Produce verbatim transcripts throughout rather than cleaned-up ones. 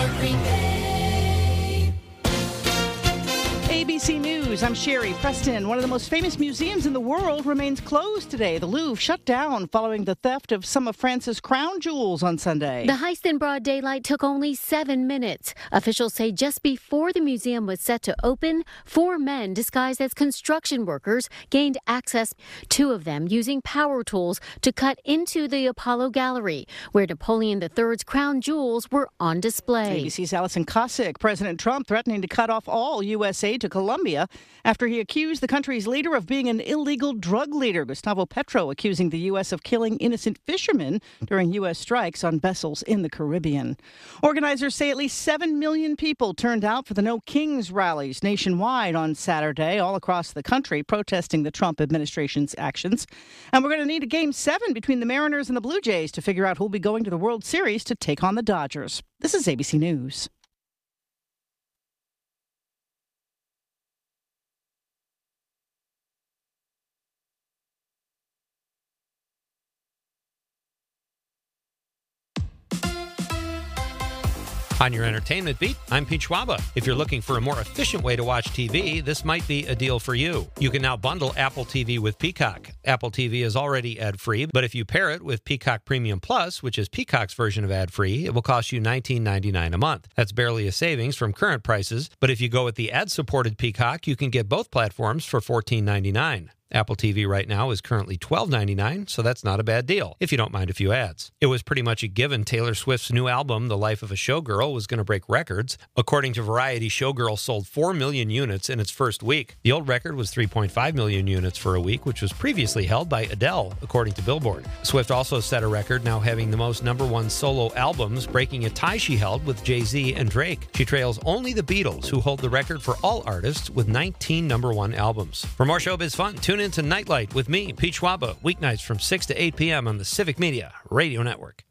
Smart Green Bay. A B C News, I'm Sherry Preston. One of the most famous museums in the world remains closed today. The Louvre shut down following the theft of some of France's crown jewels on Sunday. The heist in broad daylight took only seven minutes. Officials say just before the museum was set to open, four men disguised as construction workers gained access, two of them using power tools to cut into the Apollo Gallery, where Napoleon the third's crown jewels were on display. A B C's Allison Cossack. President Trump threatening to cut off all U S aid to Colombia after he accused the country's leader of being an illegal drug leader. Gustavo Petro accusing the U S of killing innocent fishermen during U S strikes on vessels in the Caribbean. Organizers say at least seven million people turned out for the No Kings rallies nationwide on Saturday, all across the country, protesting the Trump administration's actions. And we're going to need a game seven between the Mariners and the Blue Jays to figure out who'll be going to the World Series to take on the Dodgers. This is A B C News. On your entertainment beat, I'm Pete Schwaba. If you're looking for a more efficient way to watch T V, this might be a deal for you. You can now bundle Apple T V with Peacock. Apple T V is already ad-free, but if you pair it with Peacock Premium Plus, which is Peacock's version of ad-free, it will cost you nineteen ninety-nine a month. That's barely a savings from current prices, but if you go with the ad-supported Peacock, you can get both platforms for fourteen ninety-nine. Apple T V right now is currently twelve ninety-nine, so that's not a bad deal, if you don't mind a few ads. It was pretty much a given Taylor Swift's new album, The Life of a Showgirl, was going to break records. According to Variety, Showgirl sold four million units in its first week. The old record was three point five million units for a week, which was previously held by Adele, according to Billboard. Swift also set a record, now having the most number one solo albums, breaking a tie she held with Jay-Z and Drake. She trails only the Beatles, who hold the record for all artists with nineteen number one albums. For more showbiz fun, tune into Nightlight with me, Pete Schwaba, weeknights from six to eight p.m. on the Civic Media Radio Network.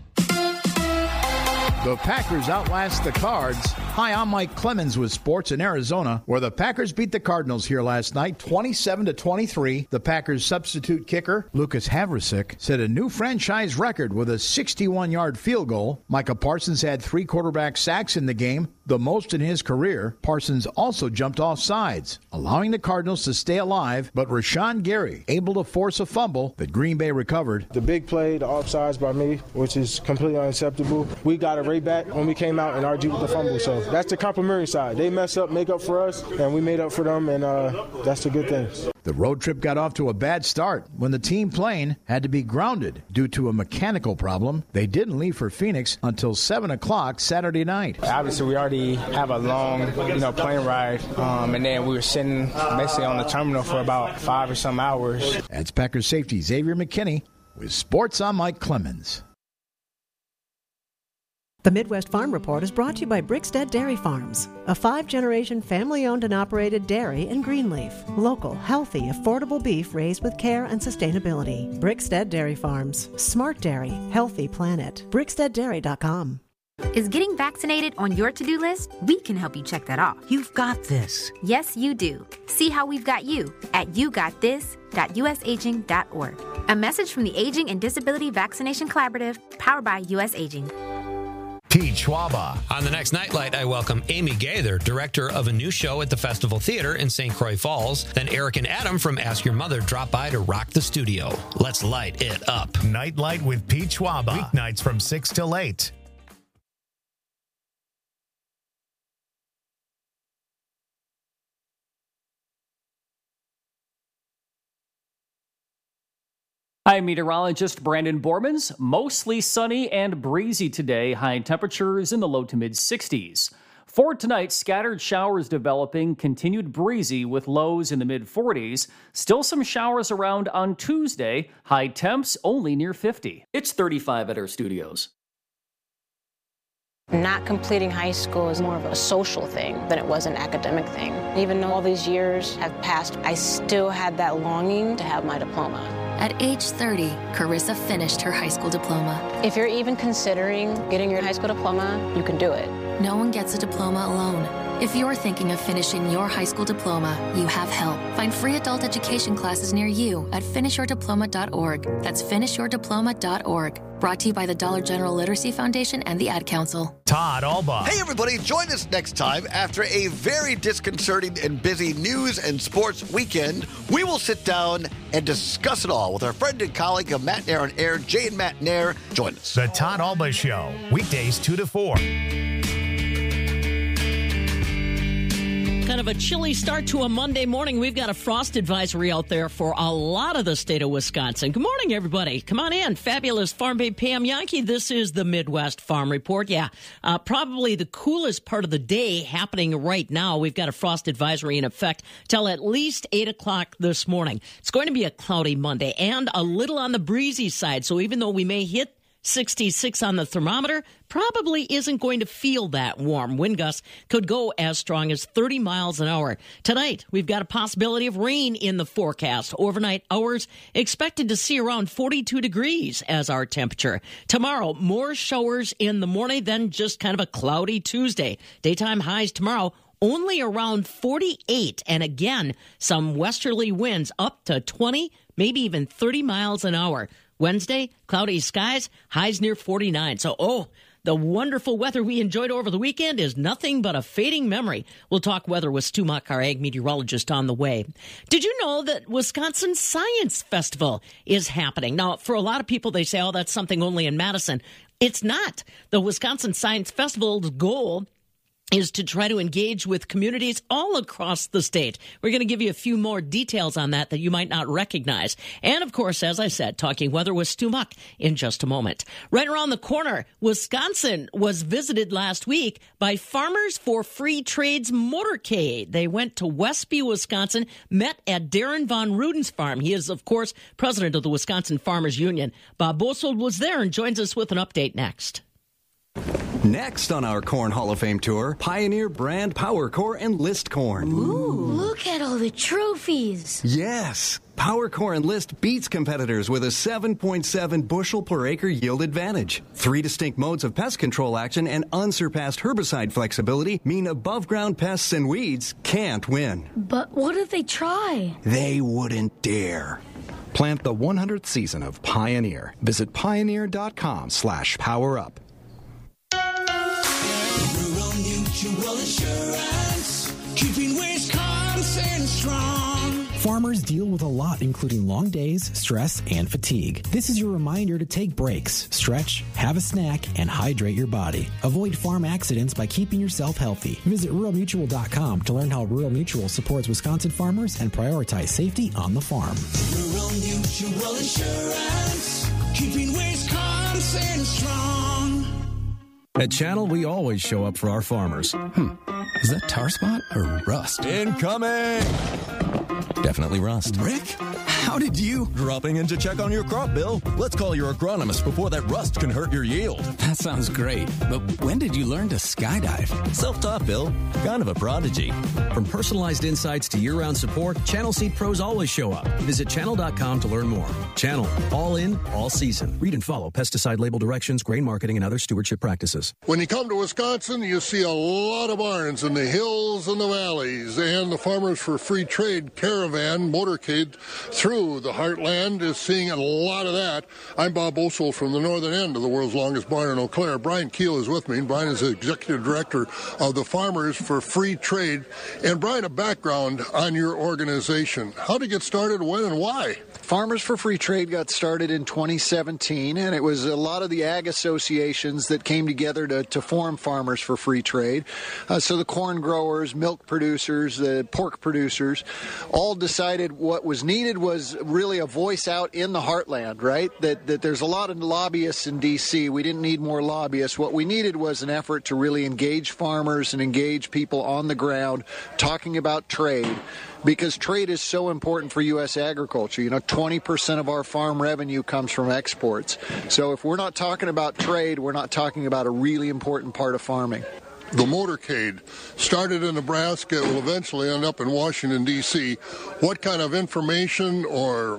The Packers outlast the Cards. Hi, I'm Mike Clemens with Sports in Arizona, where the Packers beat the Cardinals here last night, twenty-seven to twenty-three. The Packers' substitute kicker, Lucas Havrisik, set a new franchise record with a sixty-one-yard field goal. Micah Parsons had three quarterback sacks in the game, the most in his career. Parsons also jumped off sides, allowing the Cardinals to stay alive, but Rashawn Gary able to force a fumble that Green Bay recovered. The big play, the offsides by me, which is completely unacceptable. We got a right back when we came out and R G with the fumble, so that's the complimentary side. They mess up, make up for us, and we made up for them, and uh, that's the good thing. The road trip got off to a bad start when the team plane had to be grounded due to a mechanical problem. They didn't leave for Phoenix until seven o'clock Saturday night. Obviously, we already have a long, you know, plane ride, um, and then we were sitting basically on the terminal for about five or some hours. That's Packers safety Xavier McKinney with Sports. I'm Mike Clemens. The Midwest Farm Report is brought to you by Brickstead Dairy Farms, a five-generation family-owned and operated dairy in Greenleaf. Local, healthy, affordable beef raised with care and sustainability. Brickstead Dairy Farms. Smart Dairy. Healthy planet. Brickstead Dairy dot com. Is getting vaccinated on your to-do list? We can help you check that off. You've got this. Yes, you do. See how we've got you at you got this dot u s aging dot org. A message from the Aging and Disability Vaccination Collaborative, powered by U S Aging. Pete Schwaba. On the next Nightlight, I welcome Amy Gaither, director of a new show at the Festival Theater in Saint Croix Falls. Then Eric and Adam from Ask Your Mother drop by to rock the studio. Let's light it up. Nightlight with Pete Schwaba. Weeknights from six till eight. I'm meteorologist Brandon Bormans. Mostly sunny and breezy today. High temperatures in the low to mid sixties. For tonight, scattered showers developing, continued breezy with lows in the mid forties. Still some showers around on Tuesday. High temps only near fifty. It's thirty-five at our studios. Not completing high school is more of a social thing than it was an academic thing. Even though all these years have passed, I still had that longing to have my diploma. At age thirty, Carissa finished her high school diploma. If you're even considering getting your high school diploma, you can do it. No one gets a diploma alone. If you're thinking of finishing your high school diploma, you have help. Find free adult education classes near you at finish your diploma dot org. That's finish your diploma dot org. Brought to you by the Dollar General Literacy Foundation and the Ad Council. Todd Alba. Hey, everybody, join us next time after a very disconcerting and busy news and sports weekend. We will sit down and discuss it all with our friend and colleague of Matt Nair on Air, Jay and Matt Nair. Join us. The Todd Alba Show, weekdays two to four. Kind of a chilly start to a Monday morning. We've got a frost advisory out there for a lot of the state of Wisconsin. Good morning, everybody. Come on in. Fabulous Farm Babe Pam Yankee. This is the Midwest Farm Report. Yeah, uh, probably the coolest part of the day happening right now. We've got a frost advisory in effect till at least eight o'clock this morning. It's going to be a cloudy Monday and a little on the breezy side. So even though we may hit sixty-six on the thermometer, probably isn't going to feel that warm. Wind gusts could go as strong as thirty miles an hour. Tonight, we've got a possibility of rain in the forecast. Overnight hours expected to see around forty-two degrees as our temperature. Tomorrow, more showers in the morning, then just kind of a cloudy Tuesday. Daytime highs tomorrow only around forty-eight. And again, some westerly winds up to twenty, maybe even thirty miles an hour. Wednesday, cloudy skies, highs near forty-nine. So, oh, the wonderful weather we enjoyed over the weekend is nothing but a fading memory. We'll talk weather with Stu Muck, our ag meteorologist, on the way. Did you know that Wisconsin Science Festival is happening? Now, for a lot of people, they say, oh, that's something only in Madison. It's not. The Wisconsin Science Festival's goal is to try to engage with communities all across the state. We're going to give you a few more details on that that you might not recognize. And, of course, as I said, talking weather with Stu Muck in just a moment. Right around the corner, Wisconsin was visited last week by Farmers for Free Trade's motorcade. They went to Westby, Wisconsin, met at Darren Von Ruden's farm. He is, of course, president of the Wisconsin Farmers Union. Bob Bosold was there and joins us with an update next. Next on our Corn Hall of Fame tour, Pioneer brand Power Core Enlist corn. Ooh, look at all the trophies. Yes, Power Core Enlist beats competitors with a seven point seven bushel per acre yield advantage. Three distinct modes of pest control action and unsurpassed herbicide flexibility mean above ground pests and weeds can't win. But what if they try? They wouldn't dare. Plant the one hundredth season of Pioneer. Visit pioneer.com slash power up. Rural Mutual Insurance, keeping Wisconsin strong. Farmers deal with a lot, including long days, stress, and fatigue. This is your reminder to take breaks, stretch, have a snack, and hydrate your body. Avoid farm accidents by keeping yourself healthy. Visit rural mutual dot com to learn how Rural Mutual supports Wisconsin farmers and prioritize safety on the farm. Rural Mutual Insurance, keeping Wisconsin strong. At Channel, we always show up for our farmers. Hmm. Is that tar spot or rust? Incoming! Definitely rust. Rick, how did you... Dropping in to check on your crop, Bill. Let's call your agronomist before that rust can hurt your yield. That sounds great. But when did you learn to skydive? Self-taught, Bill. Kind of a prodigy. From personalized insights to year-round support, Channel Seed pros always show up. Visit channel dot com to learn more. Channel. All in, all season. Read and follow pesticide label directions, grain marketing, and other stewardship practices. When you come to Wisconsin, you see a lot of barns in the hills and the valleys, and the Farmers for Free Trade caravan motorcade through the heartland is seeing a lot of that. I'm Bob Bosold from the northern end of the world's longest barn in Eau Claire. Brian Keel is with me. Brian is the executive director of the Farmers for Free Trade. And Brian, a background on your organization. How did it get started, when, and why? Farmers for Free Trade got started in twenty seventeen, and it was a lot of the ag associations that came together to, to form Farmers for Free Trade. Uh, so the corn growers, milk producers, the pork producers, all decided what was needed was really a voice out in the heartland, right? That, that there's a lot of lobbyists in D C. We didn't need more lobbyists. What we needed was an effort to really engage farmers and engage people on the ground talking about trade, because trade is so important for U S agriculture. You know, twenty percent of our farm revenue comes from exports. So if we're not talking about trade, we're not talking about a really important part of farming. The motorcade started in Nebraska. It will eventually end up in Washington, D C What kind of information or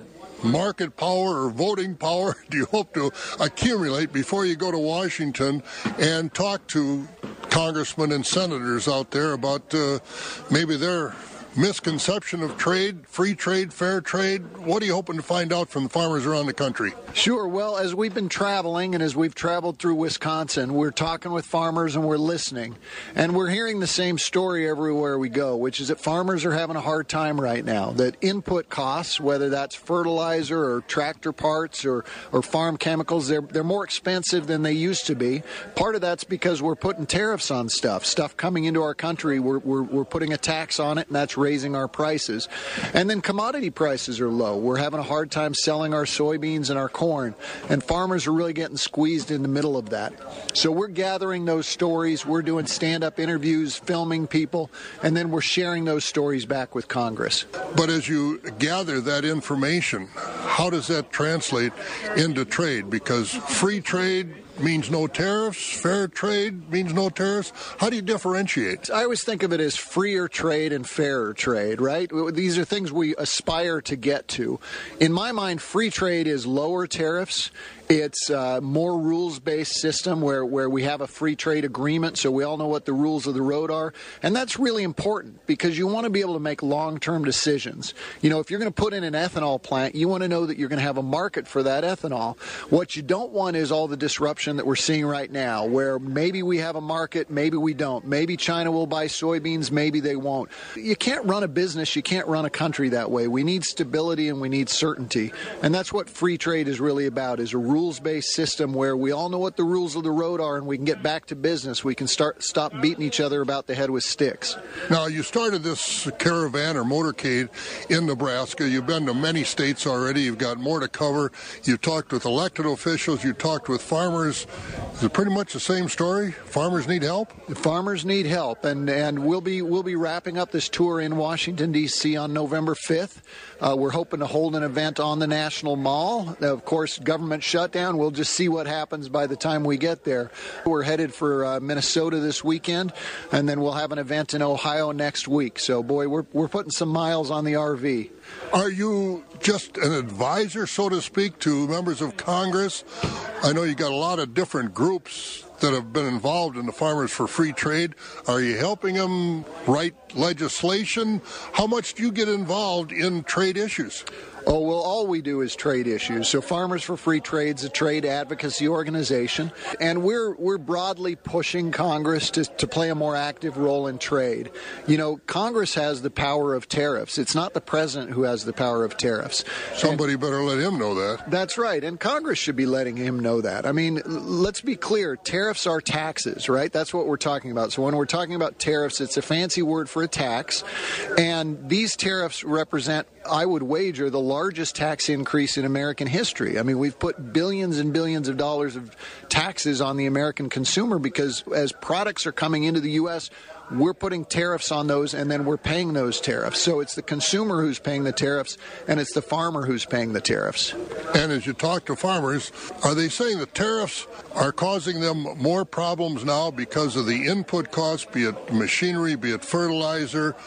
market power or voting power do you hope to accumulate before you go to Washington and talk to congressmen and senators out there about uh, maybe their misconception of trade, free trade, fair trade? What are you hoping to find out from the farmers around the country? Sure. Well, as we've been traveling and as we've traveled through Wisconsin, we're talking with farmers and we're listening. And we're hearing the same story everywhere we go, which is that farmers are having a hard time right now, that input costs, whether that's fertilizer or tractor parts or, or farm chemicals, they're, they're more expensive than they used to be. Part of that's because we're putting tariffs on stuff. Stuff coming into our country, we're, we're, we're putting a tax on it, and that's raising our prices. And then commodity prices are low. We're having a hard time selling our soybeans and our corn, and farmers are really getting squeezed in the middle of that. So we're gathering those stories. We're doing stand-up interviews, filming people, and then we're sharing those stories back with Congress. But as you gather that information, how does that translate into trade? Because free trade means no tariffs, fair trade means no tariffs. How do you differentiate? I always think of it as freer trade and fairer trade, right? These are things we aspire to get to. In my mind, free trade is lower tariffs. It's a more rules-based system where, where we have a free trade agreement so we all know what the rules of the road are. And that's really important because you want to be able to make long-term decisions. You know, if you're going to put in an ethanol plant, you want to know that you're going to have a market for that ethanol. What you don't want is all the disruption that we're seeing right now where maybe we have a market, maybe we don't. Maybe China will buy soybeans, maybe they won't. You can't run a business, you can't run a country that way. We need stability and we need certainty. And that's what free trade is really about, is a rules-based system where we all know what the rules of the road are and we can get back to business. We can start stop beating each other about the head with sticks. Now, you started this caravan or motorcade in Nebraska. You've been to many states already. You've got more to cover. You've talked with elected officials. You've talked with farmers. Is it pretty much the same story? Farmers need help? The farmers need help, and, and we'll be we'll be wrapping up this tour in Washington, D C on November fifth. Uh, we're hoping to hold an event on the National Mall. Of course, government shutdown. We'll just see what happens by the time we get there. We're headed for uh, Minnesota this weekend, and then we'll have an event in Ohio next week. So, boy, we're we're putting some miles on the R V. Are you just an advisor, so to speak, to members of Congress? I know you got a lot of different groups that have been involved in the Farmers for Free Trade. Are you helping them write legislation? How much do you get involved in trade issues? Oh, well, all we do is trade issues. So Farmers for Free Trade's a trade advocacy organization, and we're we're broadly pushing Congress to, to play a more active role in trade. You know, Congress has the power of tariffs. It's not the president who has the power of tariffs. Somebody and, better let him know that. That's right, and Congress should be letting him know that. I mean, let's be clear, tariffs are taxes, right? That's what we're talking about. So when we're talking about tariffs, it's a fancy word for a tax, and these tariffs represent, I would wager, the largest tax increase in American history. I mean, we've put billions and billions of dollars of taxes on the American consumer because as products are coming into the U S, we're putting tariffs on those and then we're paying those tariffs. So it's the consumer who's paying the tariffs and it's the farmer who's paying the tariffs. And as you talk to farmers, are they saying the tariffs are causing them more problems now because of the input costs, be it machinery, be it fertilizer,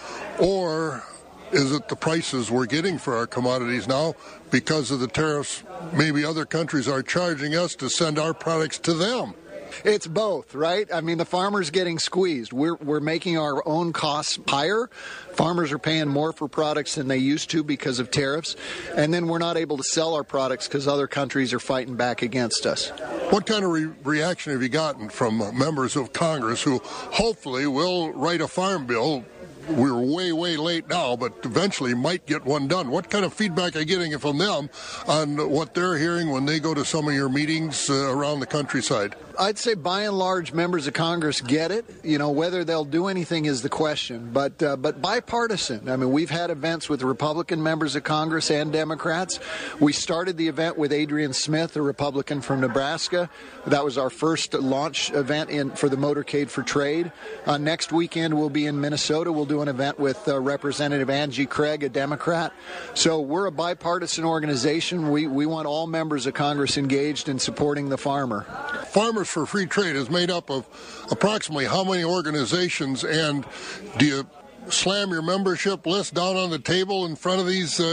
or is it the prices we're getting for our commodities now because of the tariffs maybe other countries are charging us to send our products to them? It's both, right? I mean, the farmer's getting squeezed. We're we're making our own costs higher. Farmers are paying more for products than they used to because of tariffs. And then we're not able to sell our products because other countries are fighting back against us. What kind of re- reaction have you gotten from members of Congress who hopefully will write a farm bill? We're way, way late now, but eventually might get one done. What kind of feedback are you getting from them on what they're hearing when they go to some of your meetings uh, around the countryside? I'd say by and large, members of Congress get it. You know, whether they'll do anything is the question. But uh, but bipartisan. I mean, we've had events with Republican members of Congress and Democrats. We started the event with Adrian Smith, a Republican from Nebraska. That was our first launch event in for the Motorcade for Trade. Uh, next weekend, we'll be in Minnesota. We'll do an event with uh, Representative Angie Craig, a Democrat. So we're a bipartisan organization. We, we want all members of Congress engaged in supporting the farmer. Farmers for Free Trade is made up of approximately how many organizations, and do you slam your membership list down on the table in front of these uh,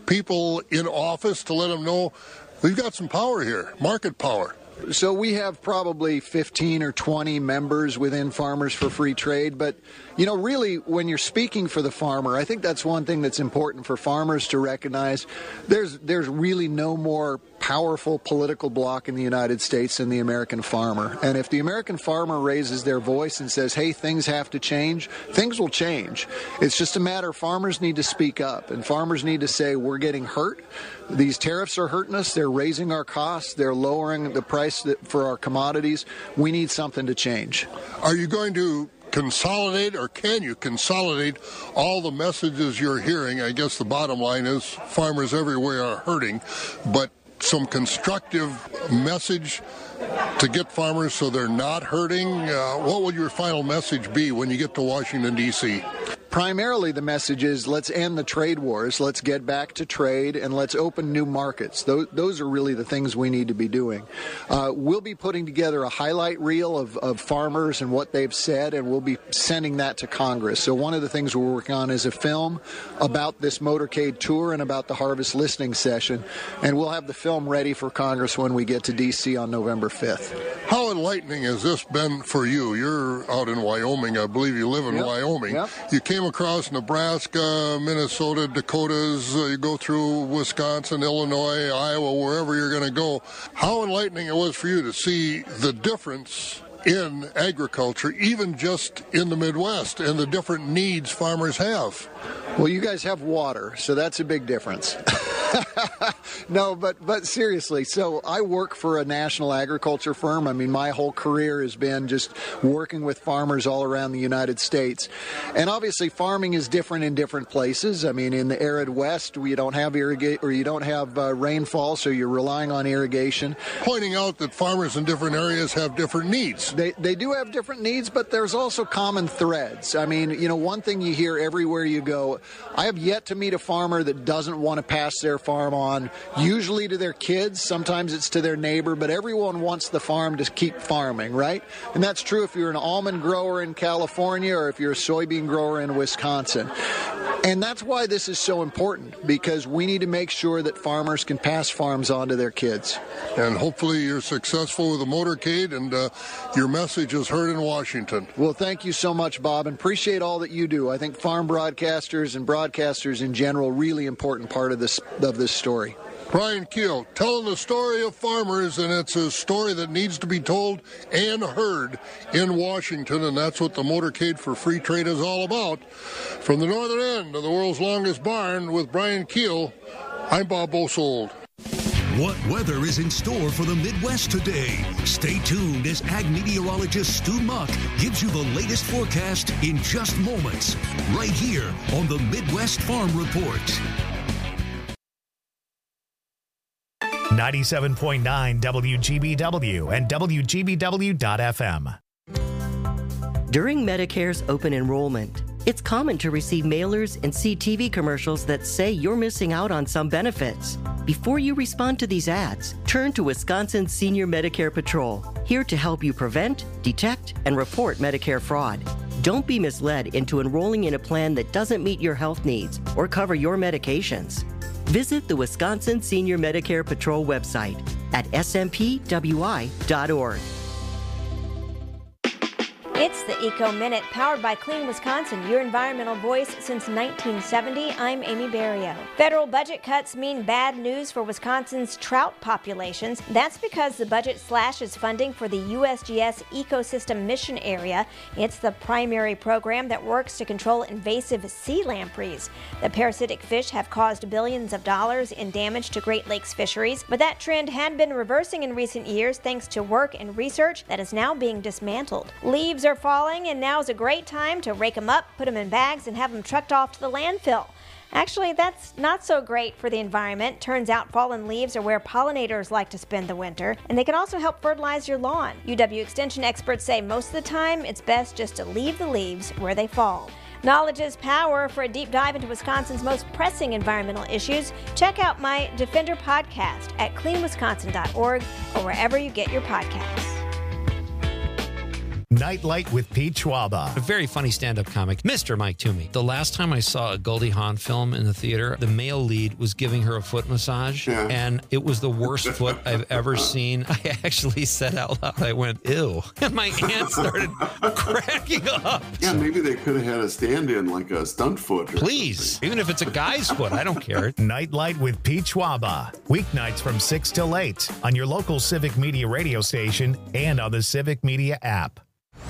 people in office to let them know we've got some power here, market power? So we have probably fifteen or twenty members within Farmers for Free Trade. But, you know, really, when you're speaking for the farmer, I think that's one thing that's important for farmers to recognize. There's there's really no more powerful political bloc in the United States than the American farmer. And if the American farmer raises their voice and says, hey, things have to change, things will change. It's just a matter, farmers need to speak up, and farmers need to say, we're getting hurt. These tariffs are hurting us. They're raising our costs. They're lowering the price for our commodities. We need something to change. Are you going to consolidate, or can you consolidate all the messages you're hearing? I guess the bottom line is farmers everywhere are hurting, but some constructive message to get farmers so they're not hurting. Uh, what would your final message be when you get to Washington, D C? Primarily, the message is let's end the trade wars, let's get back to trade, and let's open new markets. Those, those are really the things we need to be doing. Uh, we'll be putting together a highlight reel of, of farmers and what they've said, and we'll be sending that to Congress. So one of the things we're working on is a film about this motorcade tour and about the harvest listening session, and we'll have the film ready for Congress when we get to D C on November fifth. How enlightening has this been for you? You're out in Wyoming. I believe you live in Yep. Wyoming. Yep. You came across Nebraska, Minnesota, Dakotas, uh, you go through Wisconsin, Illinois, Iowa, wherever you're going to go. How enlightening it was for you to see the difference in agriculture, even just in the Midwest, and the different needs farmers have. Well, you guys have water, so that's a big difference. No, but but seriously, so I work for a national agriculture firm. I mean, my whole career has been just working with farmers all around the United States. And obviously, farming is different in different places. I mean, in the arid West, you don't have irrigate or you don't have uh, rainfall, so you're relying on irrigation. Pointing out that farmers in different areas have different needs. They they do have different needs, but there's also common threads. I mean, you know, one thing you hear everywhere you go, I have yet to meet a farmer that doesn't want to pass their farm on, usually to their kids. Sometimes it's to their neighbor, but everyone wants the farm to keep farming, right? And that's true if you're an almond grower in California or if you're a soybean grower in Wisconsin. And that's why this is so important, because we need to make sure that farmers can pass farms on to their kids. And hopefully you're successful with the motorcade and uh, your message is heard in Washington. Well, thank you so much, Bob, and appreciate all that you do. I think farm broadcasters and broadcasters in general, really important part of this of this story. Brian Keel, telling the story of farmers, and it's a story that needs to be told and heard in Washington, and that's what the Motorcade for Free Trade is all about. From the northern end of the world's longest barn with Brian Keel, I'm Bob Bosold. What weather is in store for the Midwest today? Stay tuned as ag meteorologist Stu Muck gives you the latest forecast in just moments, right here on the Midwest Farm Report. ninety-seven point nine W G B W and W G B W dot F M. During Medicare's open enrollment, it's common to receive mailers and see T V commercials that say you're missing out on some benefits. Before you respond to these ads, turn to Wisconsin Senior Medicare Patrol, here to help you prevent, detect, and report Medicare fraud. Don't be misled into enrolling in a plan that doesn't meet your health needs or cover your medications. Visit the Wisconsin Senior Medicare Patrol website at S M P W I dot org. It's the Eco Minute, powered by Clean Wisconsin, your environmental voice since nineteen seventy. I'm Amy Barrio. Federal budget cuts mean bad news for Wisconsin's trout populations. That's because the budget slashes funding for the U S G S Ecosystem Mission Area. It's the primary program that works to control invasive sea lampreys. The parasitic fish have caused billions of dollars in damage to Great Lakes fisheries, but that trend had been reversing in recent years thanks to work and research that is now being dismantled. Leaves are falling, and now is a great time to rake them up, put them in bags, and have them trucked off to the landfill. Actually, that's not so great for the environment. Turns out fallen leaves are where pollinators like to spend the winter, and they can also help fertilize your lawn. U W Extension experts say most of the time it's best just to leave the leaves where they fall. Knowledge is power. For a deep dive into Wisconsin's most pressing environmental issues, check out my Defender podcast at clean wisconsin dot org or wherever you get your podcasts. Nightlight with Pete Schwaba. A very funny stand-up comic, Mister Mike Toomey. The last time I saw a Goldie Hawn film in the theater, the male lead was giving her a foot massage, Yeah. and it was the worst foot I've ever seen. I actually said out loud, I went, ew. And my aunt started cracking up. Yeah, maybe they could have had a stand-in, like a stunt foot. Or Please, something. even if it's a guy's foot, I don't care. Nightlight with Pete Schwaba. Weeknights from six till eight on your local Civic Media radio station and on the Civic Media app.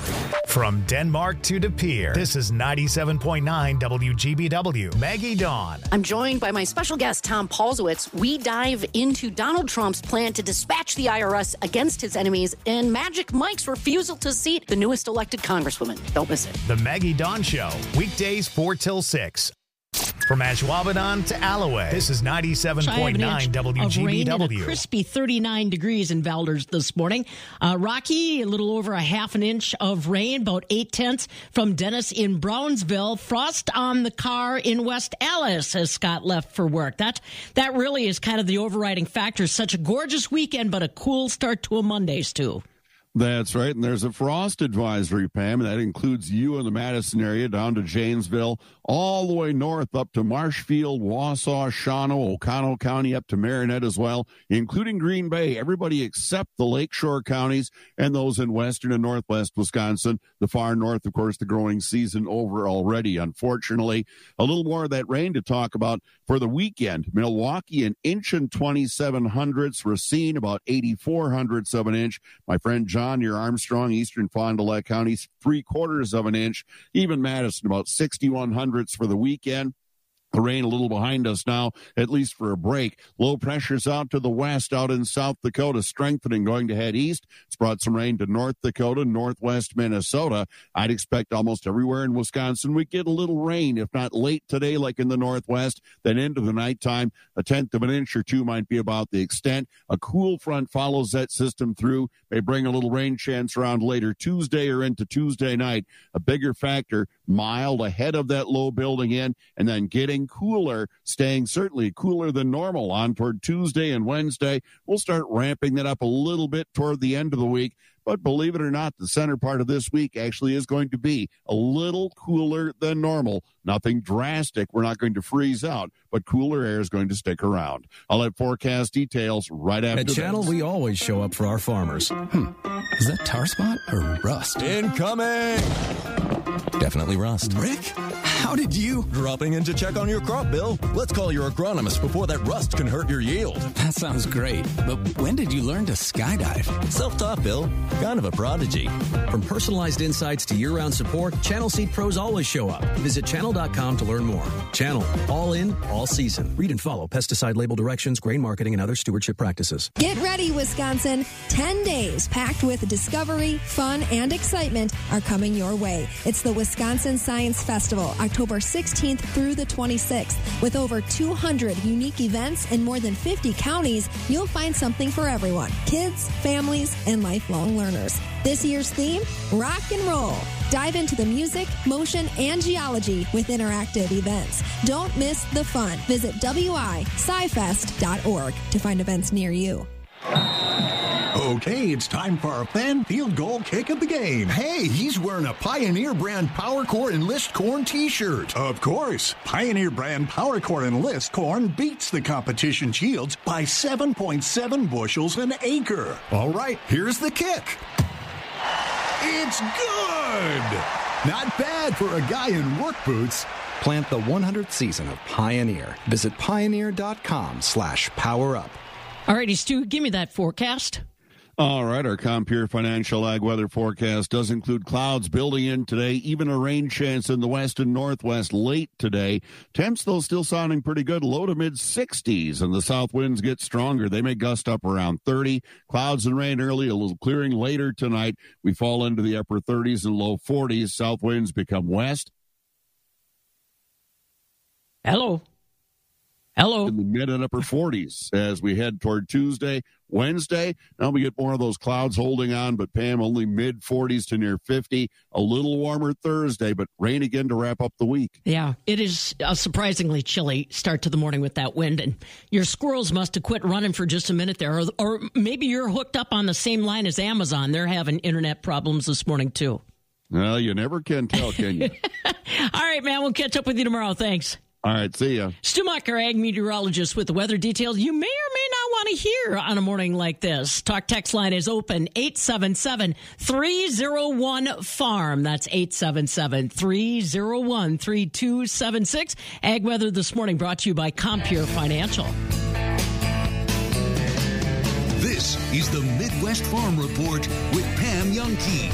From Denmark to De Pere, this is ninety-seven point nine W G B W. Maggie Dawn. I'm joined by my special guest, Tom Paulsowitz. We dive into Donald Trump's plan to dispatch the I R S against his enemies and Magic Mike's refusal to seat the newest elected congresswoman. Don't miss it. The Maggie Dawn Show, weekdays four till six. From Ashwaubenon to Alloway, this is ninety-seven point nine W G B W. A crispy thirty-nine degrees in Valders this morning. Uh, Rocky, a little over a half an inch of rain, about eight tenths from Dennis in Brownsville. Frost on the car in West Allis as Scott left for work. That that really is kind of the overriding factor. Such a gorgeous weekend, but a cool start to a Mondays too. That's right, and there's a frost advisory, Pam, and that includes you in the Madison area down to Janesville, all the way north up to Marshfield, Wausau, Shawano, Oconto County, up to Marinette as well, including Green Bay. Everybody except the lakeshore counties and those in western and northwest Wisconsin. The far north, of course, the growing season over already, unfortunately. A little more of that rain to talk about for the weekend. Milwaukee, an inch and twenty-seven hundredths. Racine, about eighty-four hundredths of an inch. My friend John John near Armstrong, eastern Fond du Lac counties, three quarters of an inch. Even Madison, about sixty-one hundredths for the weekend. The rain a little behind us now, at least for a break. Low pressures out to the west, out in South Dakota, strengthening, going to head east. It's brought some rain to North Dakota, northwest Minnesota. I'd expect almost everywhere in Wisconsin we get a little rain, if not late today, like in the northwest, then into the nighttime. A tenth of an inch or two might be about the extent. A cool front follows that system through, may bring a little rain chance around later Tuesday or into Tuesday night. A bigger factor, mild ahead of that low building in, and then getting cooler, staying certainly cooler than normal on toward Tuesday and Wednesday. We'll start ramping that up a little bit toward the end of the week. But believe it or not, the center part of this week actually is going to be a little cooler than normal. Nothing drastic. We're not going to freeze out, but cooler air is going to stick around. I'll have forecast details right after At this. Channel, we always show up for our farmers. Hmm. Is that tar spot or rust? Incoming! Definitely rust. Rick, how did you? Dropping in to check on your crop, Bill. Let's call your agronomist before that rust can hurt your yield. That sounds great. But when did you learn to skydive? Self-taught, Bill. Kind of a prodigy. From personalized insights to year-round support, Channel Seed pros always show up. Visit channel dot com to learn more. Channel, all in, all season. Read and follow pesticide label directions, grain marketing, and other stewardship practices. Get ready, Wisconsin. ten days packed with discovery, fun, and excitement are coming your way. It's the Wisconsin Science Festival, October sixteenth through the twenty-sixth. With over two hundred unique events in more than fifty counties, you'll find something for everyone. Kids, families, and lifelong learners. This year's theme, rock and roll. Dive into the music, motion, and geology with interactive events. Don't miss the fun. Visit W I sci fest dot org to find events near you. Okay, it's time for our fan field goal kick of the game. Hey, he's wearing a Pioneer brand PowerCore Enlist Corn t-shirt. Of course, Pioneer brand PowerCore Enlist Corn beats the competition's yields by seven point seven bushels an acre. All right, here's the kick. It's good! Not bad for a guy in work boots. Plant the one hundredth season of Pioneer. Visit pioneer.com slash power up. All righty, Stu, give me that forecast. All right, our Compeer Financial Ag Weather forecast does include clouds building in today, even a rain chance in the west and northwest late today. Temps, though, still sounding pretty good, low to mid sixties, and the south winds get stronger. They may gust up around thirty. Clouds and rain early, a little clearing later tonight. We fall into the upper thirties and low forties. South winds become west. Hello. Hello. In the mid and upper forties as we head toward Tuesday. Wednesday, now we get more of those clouds holding on, but Pam, only mid forties to near fifty. A little warmer Thursday, but rain again to wrap up the week. Yeah, it is a surprisingly chilly start to the morning with that wind, and your squirrels must have quit running for just a minute there, or, or maybe you're hooked up on the same line as Amazon. They're having internet problems this morning, too. Well, you never can tell, can you? All right, man, we'll catch up with you tomorrow. Thanks. All right, see ya. Stu Muck, our ag meteorologist, with the weather details you may or may not want to hear on a morning like this. Talk text line is open, eight seven seven, three oh one, farm. That's eight seven seven, three oh one, three two seven six. Ag weather this morning brought to you by Compure Financial. This is the Midwest Farm Report with Pam Jahnke.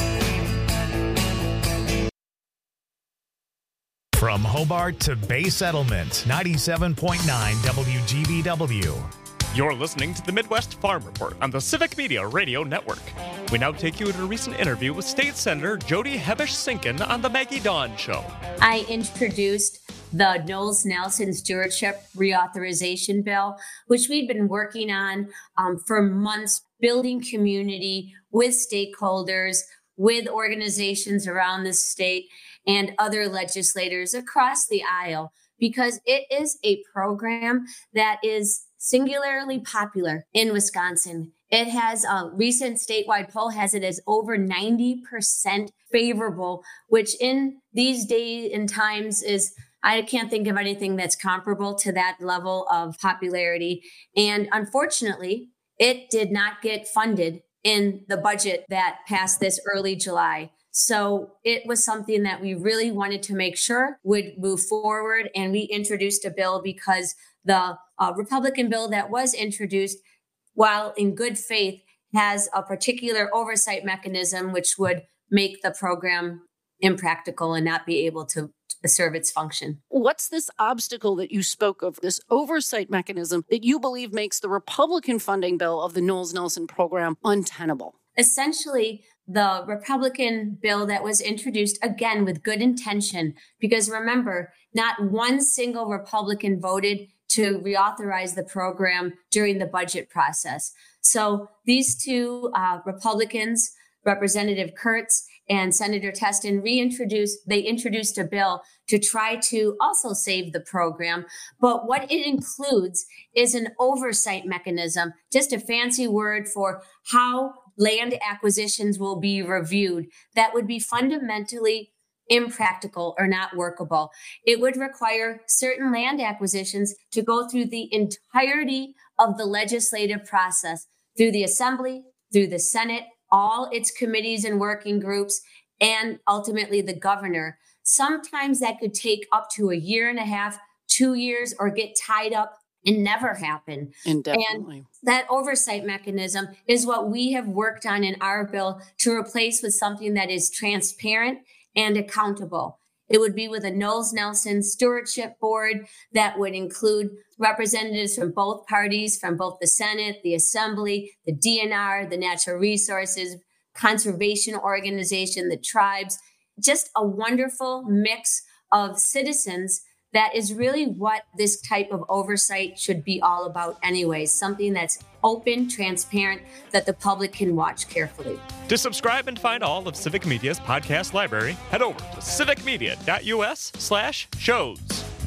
From Hobart to Bay Settlement, ninety-seven point nine W G B W. You're listening to the Midwest Farm Report on the Civic Media Radio Network. We now take you to a recent interview with State Senator Jody Hebesh-Sinken on the Maggie Dawn Show. I introduced the Knowles-Nelson Stewardship Reauthorization Bill, which we've been working on um, for months, building community with stakeholders, with organizations around the state and other legislators across the aisle, because it is a program that is singularly popular in Wisconsin. It has a recent statewide poll has it as over ninety percent favorable, which in these days and times is, I can't think of anything that's comparable to that level of popularity. And unfortunately, it did not get funded in the budget that passed this early July. So it was something that we really wanted to make sure would move forward. And we introduced a bill because the uh, Republican bill that was introduced, while in good faith, has a particular oversight mechanism which would make the program impractical and not be able to serve its function. What's this obstacle that you spoke of, this oversight mechanism that you believe makes the Republican funding bill of the Knowles-Nelson program untenable? Essentially, the Republican bill that was introduced, again, with good intention, because remember, not one single Republican voted to reauthorize the program during the budget process. So these two uh, Republicans, Representative Kurtz and Senator Testin, reintroduced, they introduced a bill to try to also save the program. But what it includes is an oversight mechanism, just a fancy word for how land acquisitions will be reviewed that would be fundamentally impractical or not workable. It would require certain land acquisitions to go through the entirety of the legislative process, through the Assembly, through the Senate, all its committees and working groups, and ultimately the governor. Sometimes that could take up to a year and a half, two years, or get tied up and never happen. Indefinitely. And that oversight mechanism is what we have worked on in our bill to replace with something that is transparent and accountable. It would be with a Knowles-Nelson Stewardship Board that would include representatives from both parties, from both the Senate, the Assembly, the D N R, the Natural Resources, Conservation Organization, the tribes, just a wonderful mix of citizens. That is really what this type of oversight should be all about anyways, something that's open, transparent, that the public can watch carefully. To subscribe and find all of Civic Media's podcast library, head over to civicmedia.us slash shows.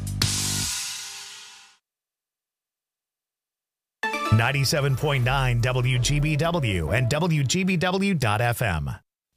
ninety-seven point nine W G B W and W G B W dot F M.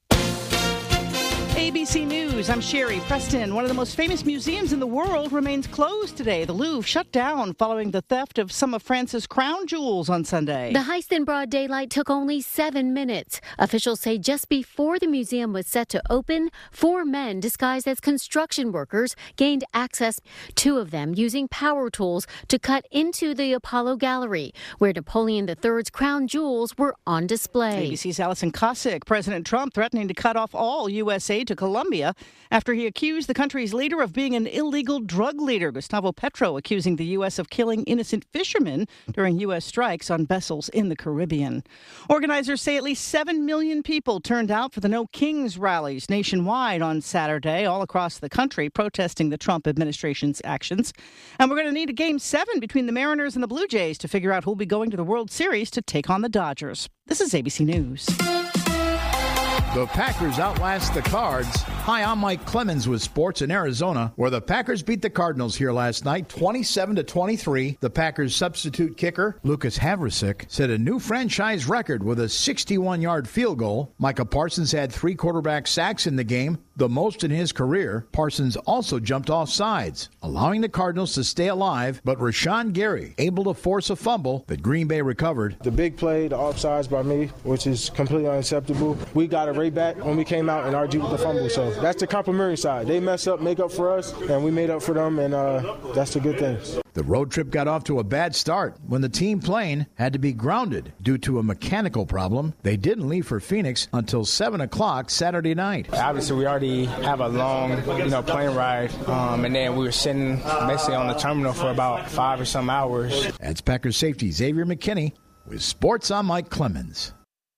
A B C News, I'm Sherry Preston. One of the most famous museums in the world remains closed today. The Louvre shut down following the theft of some of France's crown jewels on Sunday. The heist in broad daylight took only seven minutes. Officials say just before the museum was set to open, four men disguised as construction workers gained access, two of them using power tools to cut into the Apollo Gallery, where Napoleon the third's crown jewels were on display. A B C's Allison Cossack. President Trump threatening to cut off all U S aid to to Colombia after he accused the country's leader of being an illegal drug leader. Gustavo Petro accusing the U S of killing innocent fishermen during U S strikes on vessels in the Caribbean. Organizers say at least seven million people turned out for the No Kings rallies nationwide on Saturday, all across the country, protesting the Trump administration's actions. And we're going to need a game seven between the Mariners and the Blue Jays to figure out who'll be going to the World Series to take on the Dodgers. This is A B C News. The Packers outlast the Cards. Hi, I'm Mike Clemens with Sports in Arizona, where the Packers beat the Cardinals here last night, twenty-seven to twenty-three. The Packers' substitute kicker, Lucas Havrisik, set a new franchise record with a sixty-one-yard field goal. Micah Parsons had three quarterback sacks in the game, the most in his career. Parsons also jumped off sides, allowing the Cardinals to stay alive, but Rashawn Gary able to force a fumble that Green Bay recovered. The big play, the offsides by me, which is completely unacceptable. We got a back when we came out and argued with the fumble. So that's the complimentary side. They mess up, make up for us, and we made up for them, and uh, that's the good things. The road trip got off to a bad start when the team plane had to be grounded due to a mechanical problem. They didn't leave for Phoenix until seven o'clock Saturday night. Obviously, we already have a long, you know, plane ride, um, and then we were sitting basically on the terminal for about five or some hours. That's Packers safety Xavier McKinney with Sports. I'm Mike Clemens.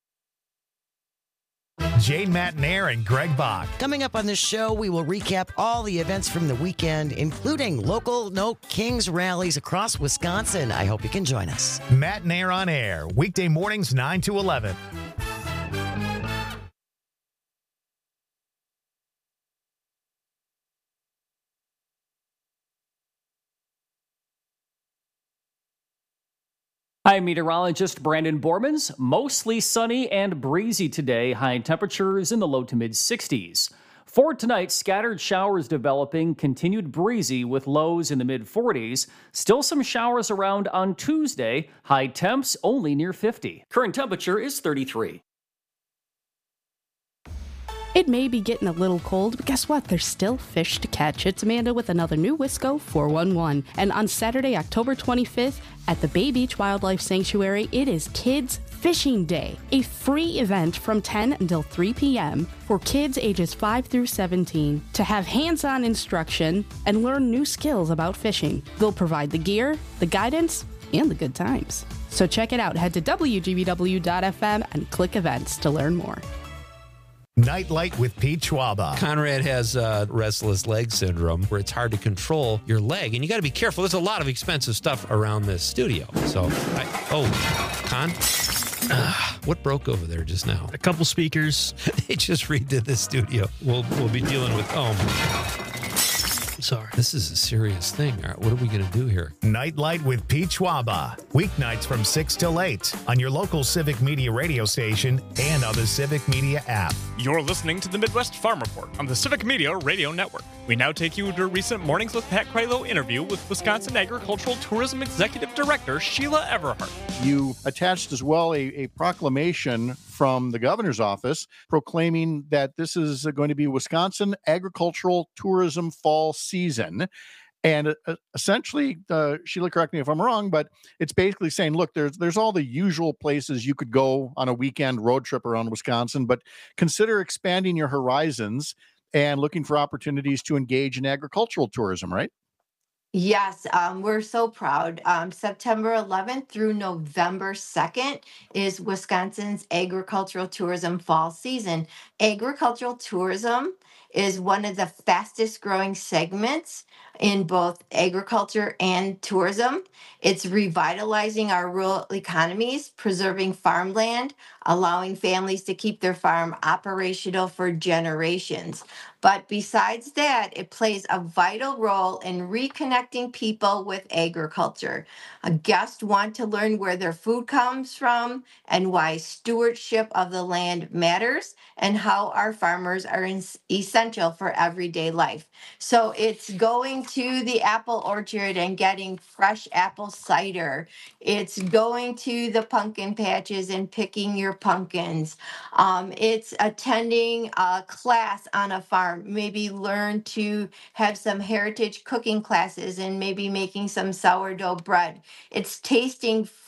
Jane Matnair and Greg Bach. Coming up on this show, we will recap all the events from the weekend, including local No Kings rallies across Wisconsin. I hope you can join us. Matnair on air, weekday mornings nine to eleven. Hi, meteorologist Brandon Bormans. Mostly sunny and breezy today. High temperatures in the low to mid sixties. For tonight, scattered showers developing, continued breezy with lows in the mid forties. Still some showers around on Tuesday. High temps only near fifty. Current temperature is thirty-three. It may be getting a little cold, but guess what? There's still fish to catch. It's Amanda with another new Wisco four one one. And on Saturday, October twenty-fifth, at the Bay Beach Wildlife Sanctuary, it is Kids Fishing Day, a free event from ten until three p.m. for kids ages five through seventeen to have hands-on instruction and learn new skills about fishing. They'll provide the gear, the guidance, and the good times. So check it out. Head to W G B W dot F M and click events to learn more. Nightlight with Pete Schwaba. Conrad has uh, restless leg syndrome where it's hard to control your leg, and you got to be careful. There's a lot of expensive stuff around this studio. So, I, oh, Con, uh, what broke over there just now? A couple speakers. They just redid the studio. We'll we'll be dealing with oh. Sorry. This is a serious thing. All right, what are we going to do here? Nightlight with Pete Schwaba. Weeknights from six till eight on your local Civic Media radio station and on the Civic Media app. You're listening to the Midwest Farm Report on the Civic Media Radio Network. We now take you to a recent Mornings with Pat Krylo interview with Wisconsin Agricultural Tourism Executive Director Sheila Everhart. You attached as well a, a proclamation from the governor's office proclaiming that this is going to be Wisconsin Agricultural Tourism Fall Season. And uh, essentially, uh, Sheila, correct me if I'm wrong, but it's basically saying, look, there's there's all the usual places you could go on a weekend road trip around Wisconsin, but consider expanding your horizons and looking for opportunities to engage in agricultural tourism, right? Yes, um, we're so proud. Um, September eleventh through November second is Wisconsin's agricultural tourism fall season. Agricultural tourism is one of the fastest growing segments in both agriculture and tourism. It's revitalizing our rural economies, preserving farmland, allowing families to keep their farm operational for generations. But besides that, it plays a vital role in reconnecting people with agriculture. A guests want to learn where their food comes from and why stewardship of the land matters and how our farmers are in- essential for everyday life. So it's going to the apple orchard and getting fresh apple cider. It's going to the pumpkin patches and picking your pumpkins. Um, it's attending a class on a farm. Maybe learn to have some heritage cooking classes and maybe making some sourdough bread. It's tasting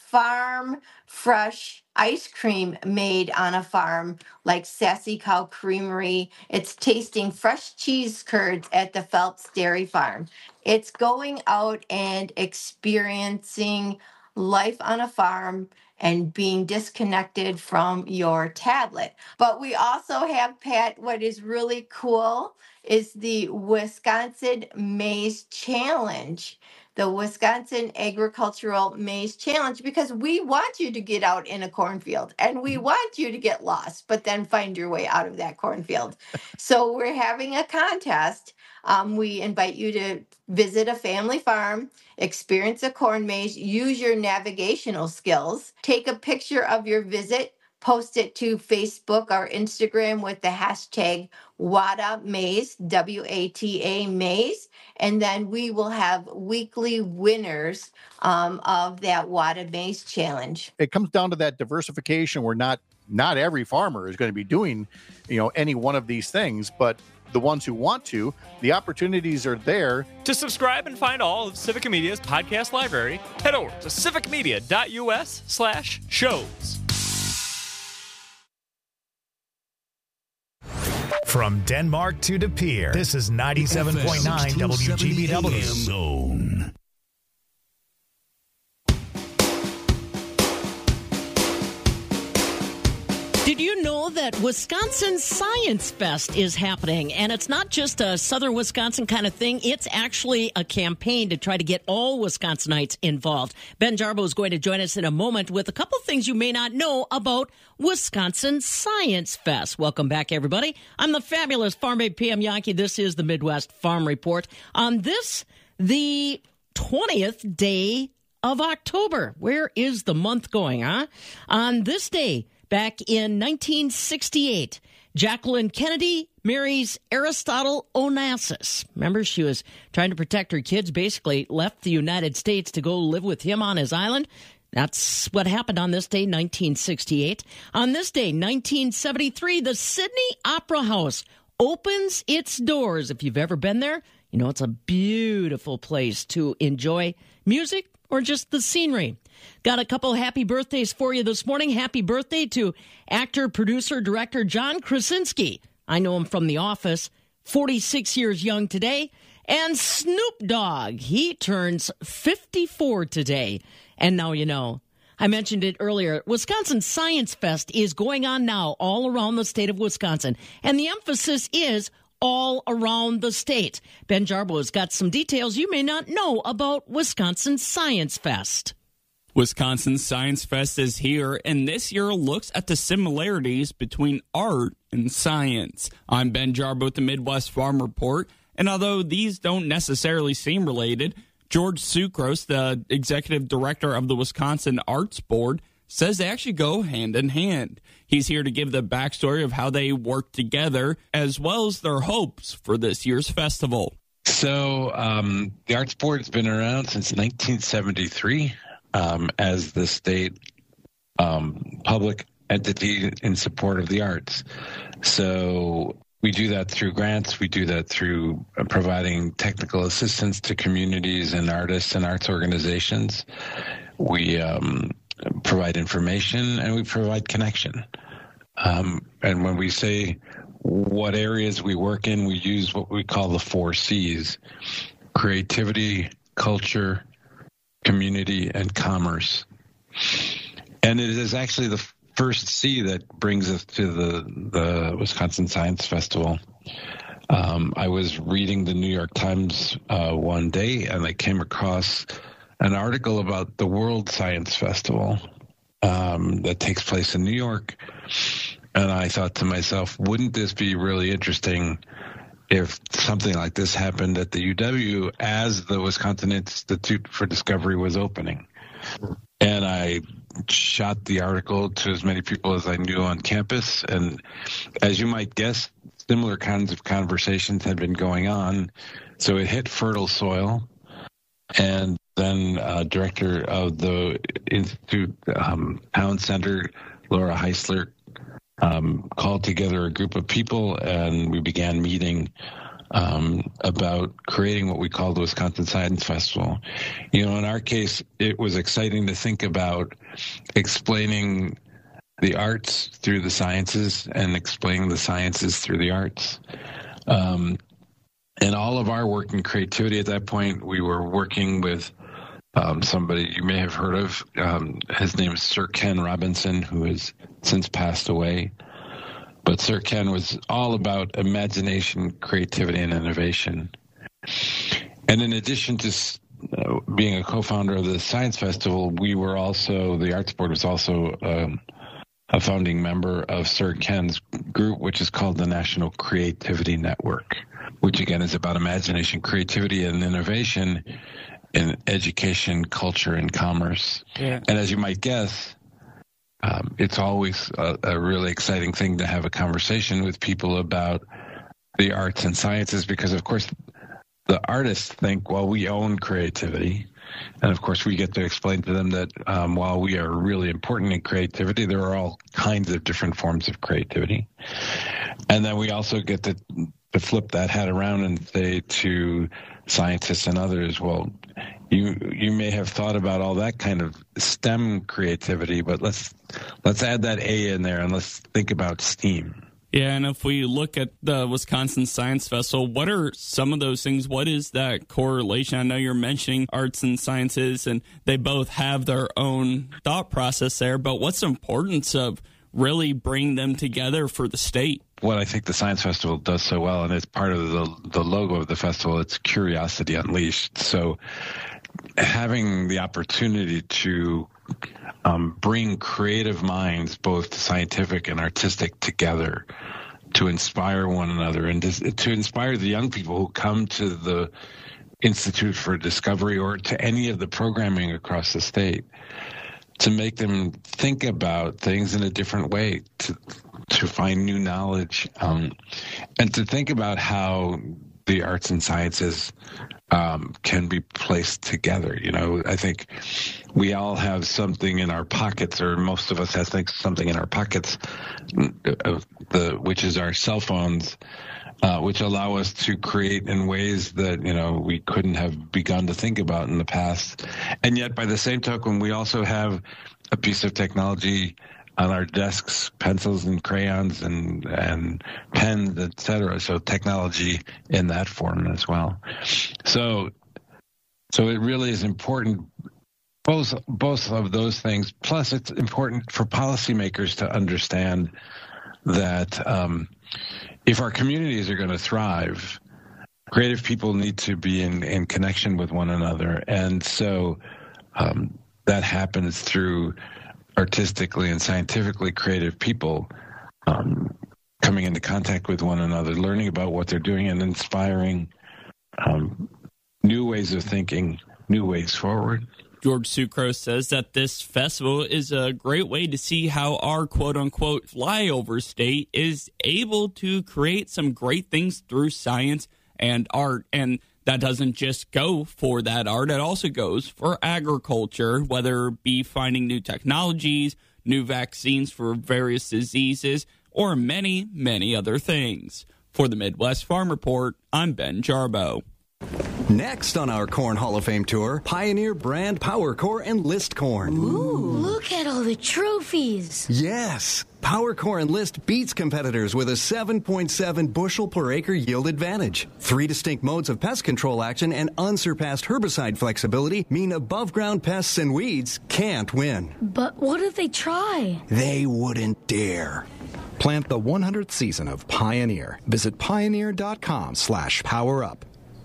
farm fresh ice cream made on a farm like Sassy Cow Creamery. It's tasting fresh cheese curds at the Phelps Dairy Farm. It's going out and experiencing life on a farm and being disconnected from your tablet. But we also have, Pat, what is really cool is the Wisconsin Maize Challenge. The Wisconsin Agricultural Maize Challenge, because we want you to get out in a cornfield and we want you to get lost, but then find your way out of that cornfield. So we're having a contest. Um, we invite you to visit a family farm, experience a corn maze, use your navigational skills, take a picture of your visit, post it to Facebook or Instagram with the hashtag WATA Maze, W A T A Maze, and then we will have weekly winners um, of that WATA Maze Challenge. It comes down to that diversification where not not every farmer is going to be doing, you know, any one of these things, but the ones who want to, the opportunities are there. To subscribe and find all of Civica Media's podcast library, head over to civicmedia.us slash shows. From Denmark to De Pere, this is ninety-seven point nine W G B W. Zone. Did you know that Wisconsin Science Fest is happening? And it's not just a Southern Wisconsin kind of thing. It's actually a campaign to try to get all Wisconsinites involved. Ben Jarbo is going to join us in a moment with a couple things you may not know about Wisconsin Science Fest. Welcome back, everybody. I'm the fabulous Farm Babe Pam Yankee. This is the Midwest Farm Report. On this, the twentieth day of October. Where is the month going, huh? On this day, back in nineteen sixty-eight, Jacqueline Kennedy marries Aristotle Onassis. Remember, she was trying to protect her kids, basically left the United States to go live with him on his island. That's what happened on this day, nineteen sixty-eight. On this day, nineteen seventy-three, the Sydney Opera House opens its doors. If you've ever been there, you know it's a beautiful place to enjoy music or just the scenery. Got a couple happy birthdays for you this morning. Happy birthday to actor, producer, director John Krasinski. I know him from The Office, forty-six years young today. And Snoop Dogg, he turns fifty-four today. And now you know. I mentioned it earlier. Wisconsin Science Fest is going on now all around the state of Wisconsin. And the emphasis is all around the state. Ben Jarbo has got some details you may not know about Wisconsin Science Fest. Wisconsin Science Fest is here, and this year looks at the similarities between art and science. I'm Ben Jarbo with the Midwest Farm Report, and although these don't necessarily seem related, George Sucrose, the executive director of the Wisconsin Arts Board, says they actually go hand in hand. He's here to give the backstory of how they work together, as well as their hopes for this year's festival. So um, the Arts Board has been around since nineteen seventy-three um, as the state um, public entity in support of the arts. So we do that through grants. We do that through providing technical assistance to communities and artists and arts organizations. We um, provide information and we provide connection. Um, and when we say what areas we work in, we use what we call the four C's: creativity, culture, community, and commerce. And it is actually the first C that brings us to the, the Wisconsin Science Festival. Um, I was reading the New York Times uh, one day, and I came across an article about the World Science Festival um, that takes place in New York. And I thought to myself, wouldn't this be really interesting if something like this happened at the U W as the Wisconsin Institute for Discovery was opening? And I shot the article to as many people as I knew on campus. And as you might guess, similar kinds of conversations had been going on. So it hit fertile soil. And then uh, director of the Institute um, Town Center, Laura Heisler, um, called together a group of people, and we began meeting um, about creating what we call the Wisconsin Science Festival. You know, in our case, it was exciting to think about explaining the arts through the sciences and explaining the sciences through the arts. Um, and all of our work in creativity at that point, we were working with um, somebody you may have heard of. Um, his name is Sir Ken Robinson, who has since passed away. But Sir Ken was all about imagination, creativity, and innovation. And in addition to uh, being a co-founder of the Science Festival, we were also, the Arts Board was also um, a founding member of Sir Ken's group, which is called the National Creativity Network, which again is about imagination, creativity, and innovation in education, culture, and commerce. Yeah. And as you might guess, um, it's always a, a really exciting thing to have a conversation with people about the arts and sciences, because of course the artists think, well, we own creativity. And of course we get to explain to them that um, while we are really important in creativity, there are all kinds of different forms of creativity. And then we also get to, to flip that hat around and say to scientists and others, well, you you may have thought about all that kind of STEM creativity, but let's let's add that A in there and let's think about STEAM. Yeah, and if we look at the Wisconsin Science Festival, what are some of those things? What is that correlation? I know you're mentioning arts and sciences, and they both have their own thought process there, but what's the importance of really bringing them together for the state? What I think the Science Festival does so well, and it's part of the the logo of the festival, it's Curiosity Unleashed. So having the opportunity to um, bring creative minds, both scientific and artistic, together to inspire one another and to, to inspire the young people who come to the Institute for Discovery or to any of the programming across the state, to make them think about things in a different way, to to find new knowledge, um, and to think about how the arts and sciences um, can be placed together. You know, I think we all have something in our pockets, or most of us have something in our pockets, of the which is our cell phones, uh, which allow us to create in ways that, you know, we couldn't have begun to think about in the past. And yet, by the same token, we also have a piece of technology on our desks, pencils and crayons and and pens, et cetera. So technology in that form as well. So so it really is important, both both of those things. Plus, it's important for policymakers to understand that um, if our communities are going to thrive, creative people need to be in, in connection with one another. And so um, that happens through artistically and scientifically creative people um, coming into contact with one another, learning about what they're doing, and inspiring um, new ways of thinking, new ways forward. George Sucrose says that this festival is a great way to see how our quote-unquote flyover state is able to create some great things through science and art. And that doesn't just go for that art. It also goes for agriculture, whether it be finding new technologies, new vaccines for various diseases, or many, many other things. For the Midwest Farm Report, I'm Ben Jarbo. Next on our Corn Hall of Fame tour, Pioneer brand Power Core Enlist corn. Ooh, look at all the trophies. Yes. Power Core Enlist beats competitors with a seven point seven bushel per acre yield advantage. Three distinct modes of pest control action and unsurpassed herbicide flexibility mean above ground pests and weeds can't win. But what if they try? They wouldn't dare. Plant the one hundredth season of Pioneer. Visit pioneer.com slash power up.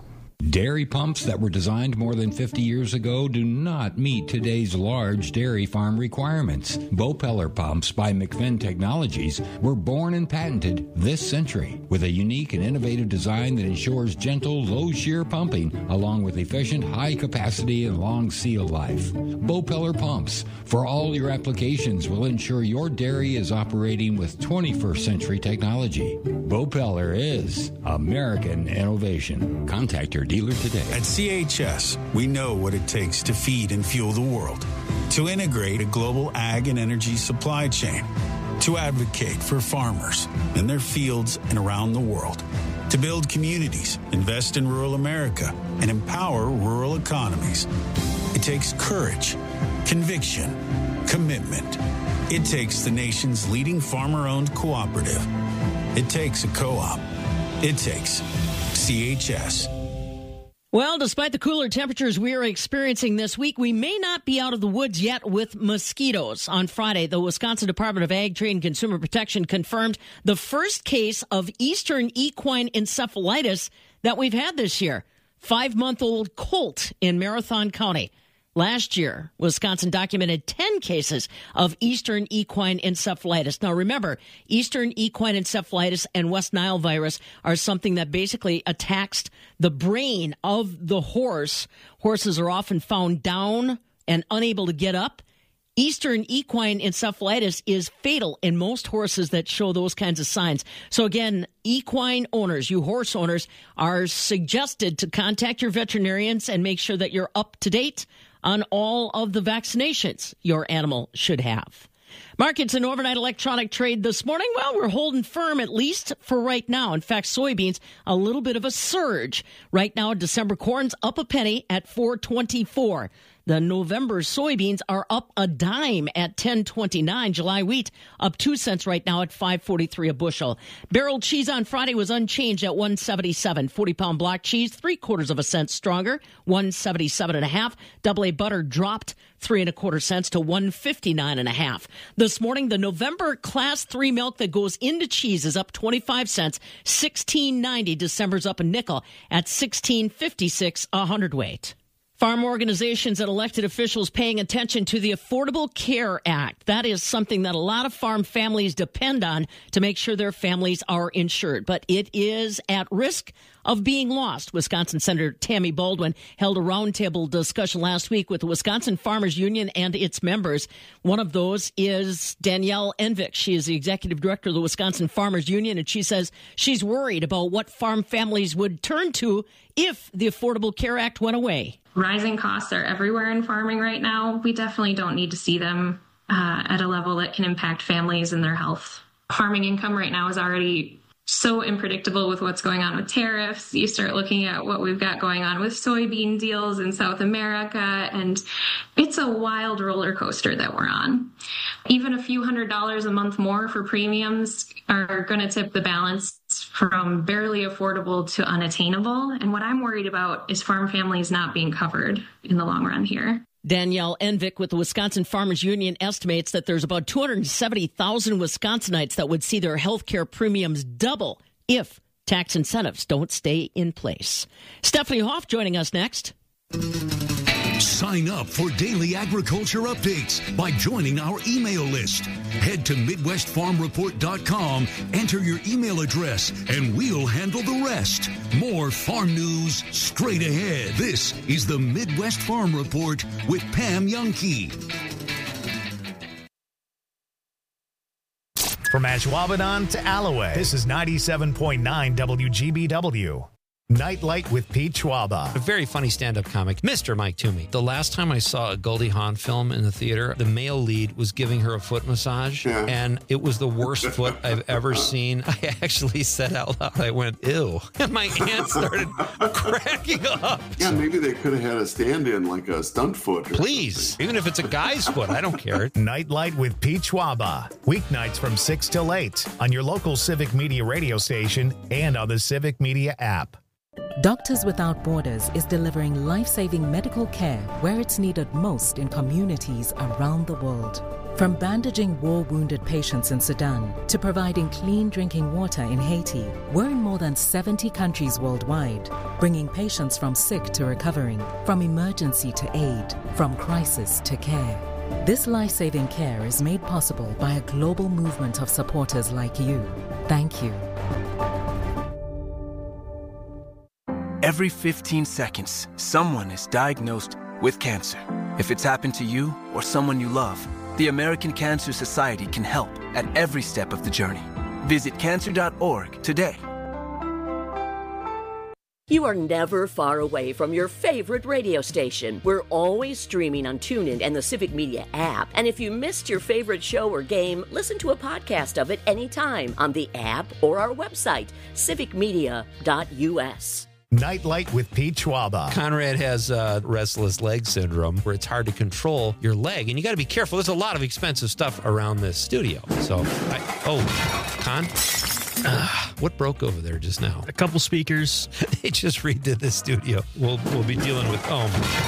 Dairy pumps that were designed more than fifty years ago do not meet today's large dairy farm requirements. Bopeller pumps by McFinn Technologies were born and patented this century with a unique and innovative design that ensures gentle, low-shear pumping along with efficient, high capacity and long seal life. Bopeller pumps for all your applications will ensure your dairy is operating with twenty-first century technology. Bopeller is American innovation. Contact your dealer today. At C H S, we know what it takes to feed and fuel the world, to integrate a global ag and energy supply chain, to advocate for farmers in their fields and around the world, to build communities, invest in rural America, and empower rural economies. It takes courage, conviction, commitment. It takes the nation's leading farmer-owned cooperative. It takes a co-op. It takes C H S. Well, despite the cooler temperatures we are experiencing this week, we may not be out of the woods yet with mosquitoes. On Friday, the Wisconsin Department of Ag, Trade, and Consumer Protection confirmed the first case of Eastern equine encephalitis that we've had this year. Five-month-old colt in Marathon County. Last year, Wisconsin documented ten cases of Eastern equine encephalitis. Now, remember, Eastern equine encephalitis and West Nile virus are something that basically attacks the brain of the horse. Horses are often found down and unable to get up. Eastern equine encephalitis is fatal in most horses that show those kinds of signs. So again, equine owners, you horse owners, are suggested to contact your veterinarians and make sure that you're up to date on all of the vaccinations your animal should have. Markets and overnight electronic trade this morning, well, we're holding firm at least for right now. In fact, soybeans, a little bit of a surge. Right now, December corn's up a penny at four twenty-four. The November soybeans are up a dime at ten twenty-nine. July wheat up two cents right now at five forty-three a bushel. Barreled cheese on Friday was unchanged at one seventy-seven. forty-pound block cheese, three quarters of a cent stronger, one seventy-seven and a half. Double A butter dropped three and a quarter cents to one fifty-nine and a half. This morning, the November class three milk that goes into cheese is up twenty-five cents, sixteen ninety. December's up a nickel at sixteen fifty-six a hundredweight. Farm organizations and elected officials paying attention to the Affordable Care Act. That is something that a lot of farm families depend on to make sure their families are insured. But it is at risk of being lost. Wisconsin Senator Tammy Baldwin held a roundtable discussion last week with the Wisconsin Farmers Union and its members. One of those is Danielle Envik. She is the executive director of the Wisconsin Farmers Union, and she says she's worried about what farm families would turn to if the Affordable Care Act went away. Rising costs are everywhere in farming right now. We definitely don't need to see them uh, at a level that can impact families and their health. Farming income right now is already so unpredictable with what's going on with tariffs. You start looking at what we've got going on with soybean deals in South America, and it's a wild roller coaster that we're on. Even a few hundred dollars a month more for premiums are going to tip the balance from barely affordable to unattainable. And what I'm worried about is farm families not being covered in the long run here. Danielle Envik with the Wisconsin Farmers Union estimates that there's about two hundred seventy thousand Wisconsinites that would see their health care premiums double if tax incentives don't stay in place. Stephanie Hoff joining us next. Sign up for daily agriculture updates by joining our email list. Head to Midwest Farm Report dot com, enter your email address, and we'll handle the rest. More farm news straight ahead. This is the Midwest Farm Report with Pam Jahnke. From Ashwaubenon to Alloway, this is ninety-seven point nine W G B W. Nightlight with Pete Schwaba. A very funny stand-up comic, Mister Mike Toomey. The last time I saw a Goldie Hawn film in the theater, the male lead was giving her a foot massage, yeah. and it was the worst foot I've ever seen. I actually said out loud, I went, ew. And my aunt started cracking up. Yeah, maybe they could have had a stand-in, like a stunt foot. Please, something. Even if it's a guy's foot, I don't care. Nightlight with Pete Schwaba. Weeknights from six till eight on your local Civic Media radio station and on the Civic Media app. Doctors Without Borders is delivering life-saving medical care where it's needed most in communities around the world. From bandaging war-wounded patients in Sudan to providing clean drinking water in Haiti, we're in more than seventy countries worldwide, bringing patients from sick to recovering, from emergency to aid, from crisis to care. This life-saving care is made possible by a global movement of supporters like you. Thank you. Every fifteen seconds, someone is diagnosed with cancer. If it's happened to you or someone you love, the American Cancer Society can help at every step of the journey. Visit cancer dot org today. You are never far away from your favorite radio station. We're always streaming on TuneIn and the Civic Media app. And if you missed your favorite show or game, listen to a podcast of it anytime on the app or our website, civic media dot u s. Nightlight with Pete Schwaba. Conrad has uh, restless leg syndrome where it's hard to control your leg, and you got to be careful. There's a lot of expensive stuff around this studio. So, I, oh, Con? Uh, what broke over there just now? A couple speakers. They just redid the studio. We'll we'll be dealing with oh.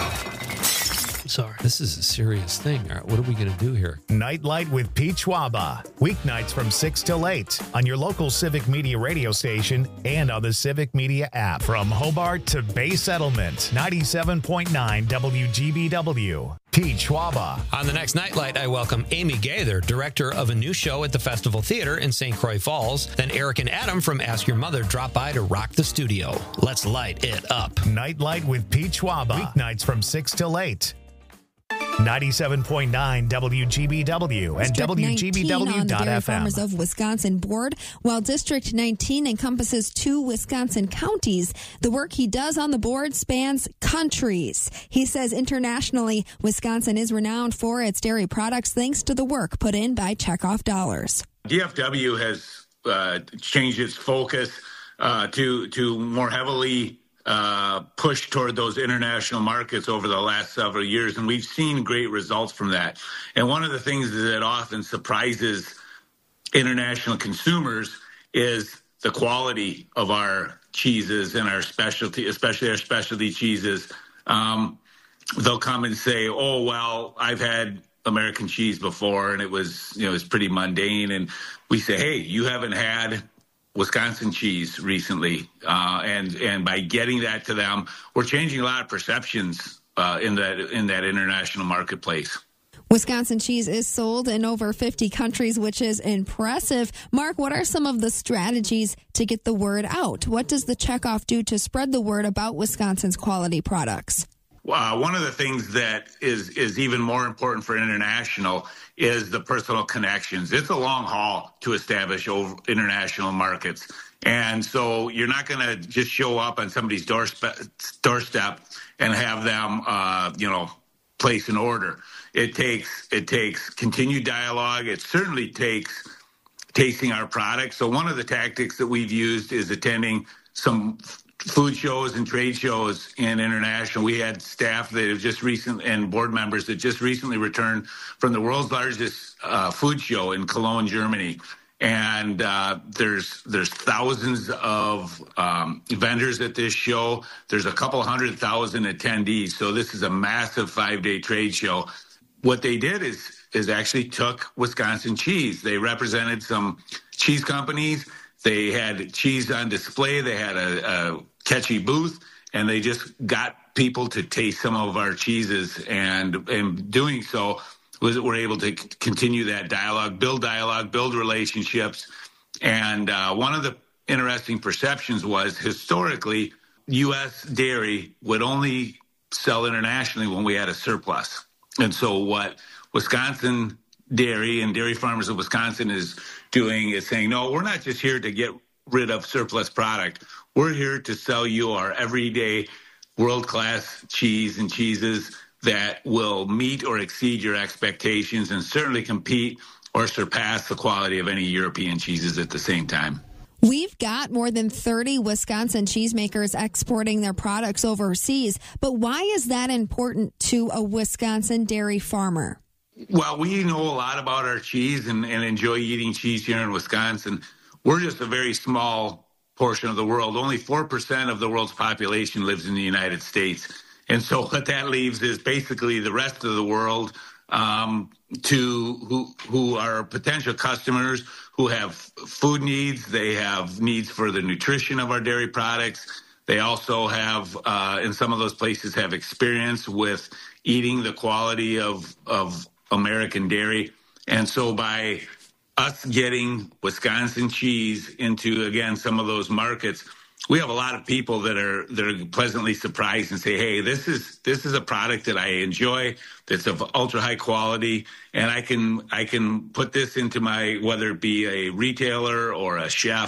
Sorry. This is a serious thing. All right, what are we going to do here? Nightlight with Pete Schwaba. Weeknights from six till eight on your local Civic Media radio station and on the Civic Media app. From Hobart to Bay Settlement, ninety-seven point nine W G B W. Pete Schwaba. On the next Nightlight, I welcome Amy Gaither, director of a new show at the Festival Theater in Saint Croix Falls. Then Eric and Adam from Ask Your Mother drop by to rock the studio. Let's light it up. Nightlight with Pete Schwaba. Weeknights from six till eight. ninety-seven point nine W G B W and W G B W dot F M. Farmers of Wisconsin board. While District nineteen encompasses two Wisconsin counties, the work he does on the board spans countries. He says internationally, Wisconsin is renowned for its dairy products thanks to the work put in by checkoff dollars. D F W has uh, changed its focus uh, to to more heavily Uh, push toward those international markets over the last several years, and we've seen great results from that. And one of the things that often surprises international consumers is the quality of our cheeses and our specialty, especially our specialty cheeses. Um, they'll come and say, "Oh, well, I've had American cheese before, and it was, you know, it's pretty mundane." And we say, "Hey, you haven't had Wisconsin cheese recently," uh, and and by getting that to them, we're changing a lot of perceptions uh, in that in that international marketplace. Wisconsin cheese is sold in over fifty countries, which is impressive. Mark, what are some of the strategies to get the word out? What does the checkoff do to spread the word about Wisconsin's quality products? Uh, one of the things that is is even more important for international is the personal connections. It's a long haul to establish over international markets. And so you're not going to just show up on somebody's doorstep, doorstep and have them, uh, you know, place an order. It takes it takes continued dialogue. It certainly takes tasting our products. So one of the tactics that we've used is attending some food shows and trade shows in international. We had staff that have just recently, and board members that just recently returned from the world's largest uh, food show in Cologne, Germany. And uh, there's there's thousands of um, vendors at this show. There's a couple hundred thousand attendees. So this is a massive five-day trade show. What they did is is actually took Wisconsin cheese. They represented some cheese companies. They had cheese on display. They had a, a catchy booth, and they just got people to taste some of our cheeses. And in doing so, was we're able to c- continue that dialogue, build dialogue, build relationships. And uh, one of the interesting perceptions was historically, U S dairy would only sell internationally when we had a surplus. And so what Wisconsin Dairy and Dairy Farmers of Wisconsin is doing is saying, no, we're not just here to get rid of surplus product. We're here to sell you our everyday world-class cheese and cheeses that will meet or exceed your expectations and certainly compete or surpass the quality of any European cheeses at the same time. We've got more than thirty Wisconsin cheesemakers exporting their products overseas, but why is that important to a Wisconsin dairy farmer? Well, we know a lot about our cheese and, and enjoy eating cheese here in Wisconsin. We're just a very small portion of the world. Only four percent of the world's population lives in the United States. And so what that leaves is basically the rest of the world um, to who who are potential customers who have food needs. They have needs for the nutrition of our dairy products. They also have, uh, in some of those places, have experience with eating the quality of of American dairy. And so by us getting Wisconsin cheese into, again, some of those markets, we have a lot of people that are that are pleasantly surprised and say, hey, this is this is a product that I enjoy, that's of ultra high quality, and I can I can put this into my, whether it be a retailer or a chef,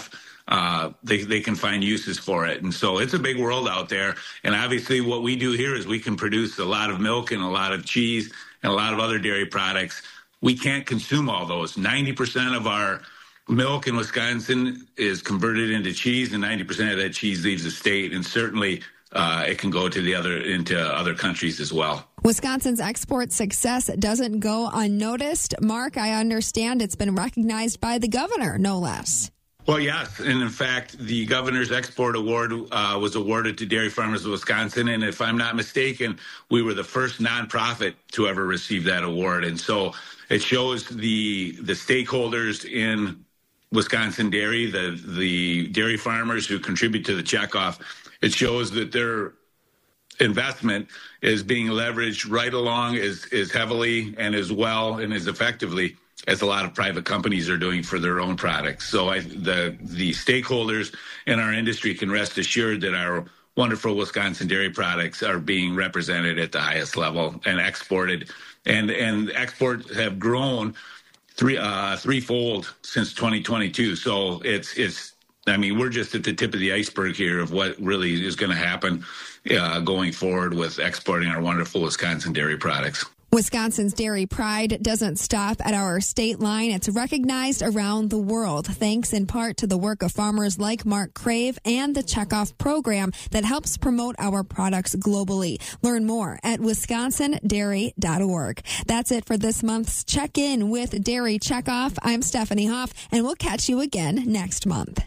uh, they, they can find uses for it. And so it's a big world out there. And obviously what we do here is we can produce a lot of milk and a lot of cheese and a lot of other dairy products. We can't consume all those. ninety percent of our milk in Wisconsin is converted into cheese, and ninety percent of that cheese leaves the state. And certainly uh, it can go to the other into other countries as well. Wisconsin's export success doesn't go unnoticed. Mark, I understand it's been recognized by the governor, no less. Well, yes. And in fact, the governor's export award uh, was awarded to Dairy Farmers of Wisconsin. And if I'm not mistaken, we were the first nonprofit to ever receive that award. And so it shows the the stakeholders in Wisconsin dairy, the the dairy farmers who contribute to the checkoff. It shows that their investment is being leveraged right along as, as heavily and as well and as effectively as a lot of private companies are doing for their own products. So I, the the stakeholders in our industry can rest assured that our wonderful Wisconsin dairy products are being represented at the highest level and exported. And and exports have grown three uh, threefold since twenty twenty-two. So it's it's I mean, we're just at the tip of the iceberg here of what really is going to happen uh, going forward with exporting our wonderful Wisconsin dairy products. Wisconsin's dairy pride doesn't stop at our state line. It's recognized around the world, thanks in part to the work of farmers like Mark Crave and the Checkoff program that helps promote our products globally. Learn more at wisconsin dairy dot org. That's it for this month's Check-In with Dairy Checkoff. I'm Stephanie Hoff, and we'll catch you again next month.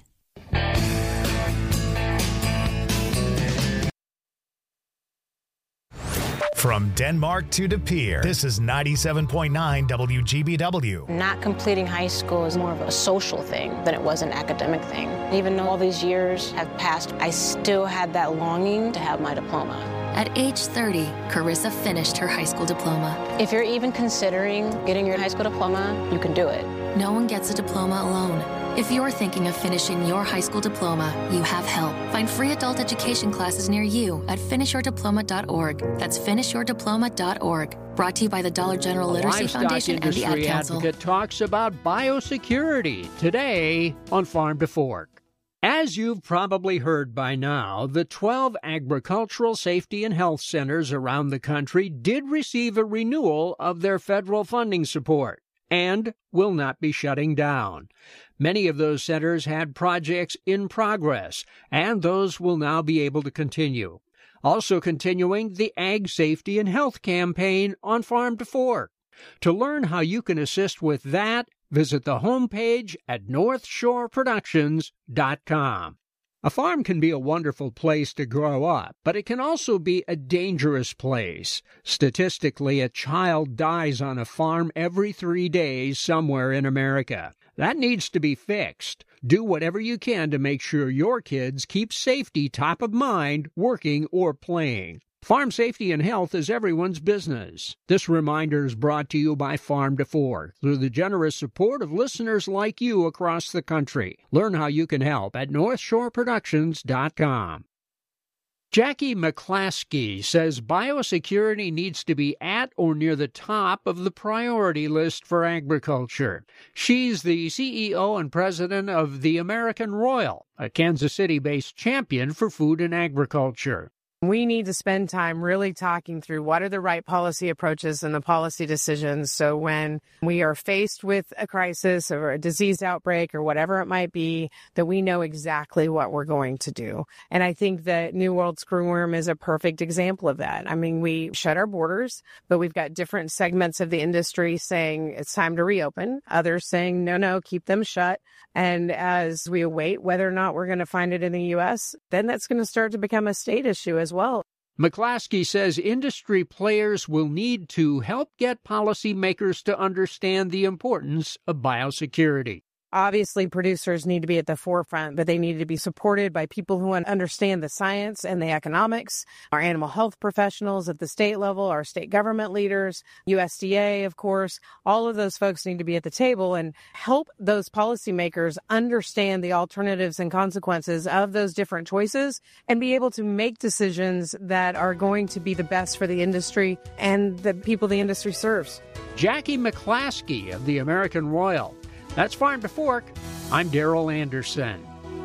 From Denmark to De Pere, this is ninety-seven point nine W G B W. Not completing high school is more of a social thing than it was an academic thing. Even though all these years have passed, I still had that longing to have my diploma. At age thirty, Carissa finished her high school diploma. If you're even considering getting your high school diploma, you can do it. No one gets a diploma alone. If you're thinking of finishing your high school diploma, you have help. Find free adult education classes near you at finish your diploma dot org. That's finish your diploma dot org. Brought to you by the Dollar General Literacy Foundation and the Ad Council. Advocate talks about biosecurity today on Farm to Fork. As you've probably heard by now, the twelve agricultural safety and health centers around the country did receive a renewal of their federal funding support and will not be shutting down. Many of those centers had projects in progress, and those will now be able to continue. Also continuing the Ag Safety and Health campaign on Farm to Fork. To learn how you can assist with that, visit the homepage at north shore productions dot com. A farm can be a wonderful place to grow up, but it can also be a dangerous place. Statistically, a child dies on a farm every three days somewhere in America. That needs to be fixed. Do whatever you can to make sure your kids keep safety top of mind, working or playing. Farm safety and health is everyone's business. This reminder is brought to you by Farm to Fork through the generous support of listeners like you across the country. Learn how you can help at north shore productions dot com. Jackie McClaskey says biosecurity needs to be at or near the top of the priority list for agriculture. She's the C E O and president of the American Royal, a Kansas City-based champion for food and agriculture. We need to spend time really talking through what are the right policy approaches and the policy decisions. So when we are faced with a crisis or a disease outbreak or whatever it might be, that we know exactly what we're going to do. And I think that New World Screwworm is a perfect example of that. I mean, we shut our borders, but we've got different segments of the industry saying it's time to reopen. Others saying, no, no, keep them shut. And as we await whether or not we're going to find it in the U S, then that's going to start to become a state issue as well. McClaskey says industry players will need to help get policymakers to understand the importance of biosecurity. Obviously, producers need to be at the forefront, but they need to be supported by people who understand the science and the economics, our animal health professionals at the state level, our state government leaders, U S D A, of course. All of those folks need to be at the table and help those policymakers understand the alternatives and consequences of those different choices and be able to make decisions that are going to be the best for the industry and the people the industry serves. Jackie McClaskey of the American Royal. That's Farm to Fork. I'm Daryl Anderson.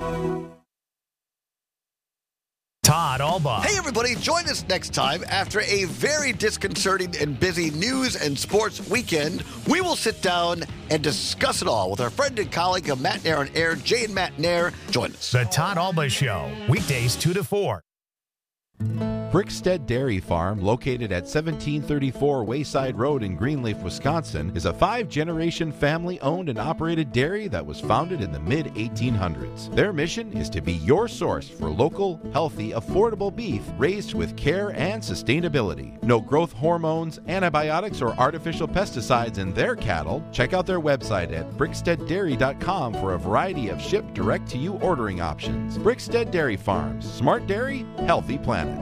Todd Alba. Hey, everybody, join us next time after a very disconcerting and busy news and sports weekend. We will sit down and discuss it all with our friend and colleague of Matt Nair on Air, Jay and Matt Nair. Join us. The Todd Alba Show, weekdays two to four. Brickstead Dairy Farm, located at seventeen thirty-four Wayside Road in Greenleaf, Wisconsin, is a five-generation family-owned and operated dairy that was founded in the mid eighteen hundreds. Their mission is to be your source for local, healthy, affordable beef raised with care and sustainability. No growth hormones, antibiotics, or artificial pesticides in their cattle. Check out their website at brickstead dairy dot com for a variety of ship direct-to-you ordering options. Brickstead Dairy Farms. Smart dairy, healthy planet.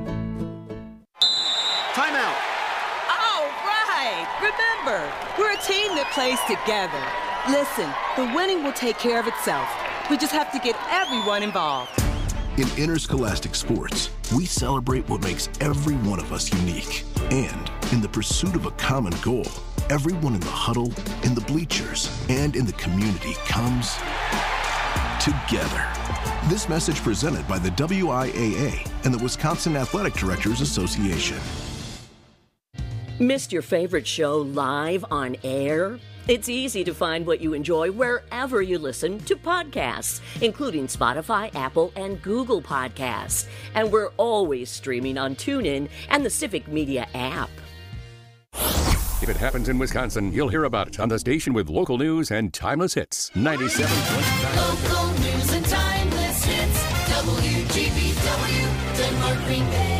Timeout. All right. Remember, we're a team that plays together. Listen, the winning will take care of itself. We just have to get everyone involved. In interscholastic sports, we celebrate what makes every one of us unique. And in the pursuit of a common goal, everyone in the huddle, in the bleachers, and in the community comes together. This message presented by the W I A A and the Wisconsin Athletic Directors Association. Missed your favorite show live on air? It's easy to find what you enjoy wherever you listen to podcasts, including Spotify, Apple, and Google Podcasts. And we're always streaming on TuneIn and the Civic Media app. If it happens in Wisconsin, you'll hear about it on the station with local news and timeless hits. ninety-seven point nine. Local news and timeless hits. W G B W, Denmark, Green Bay.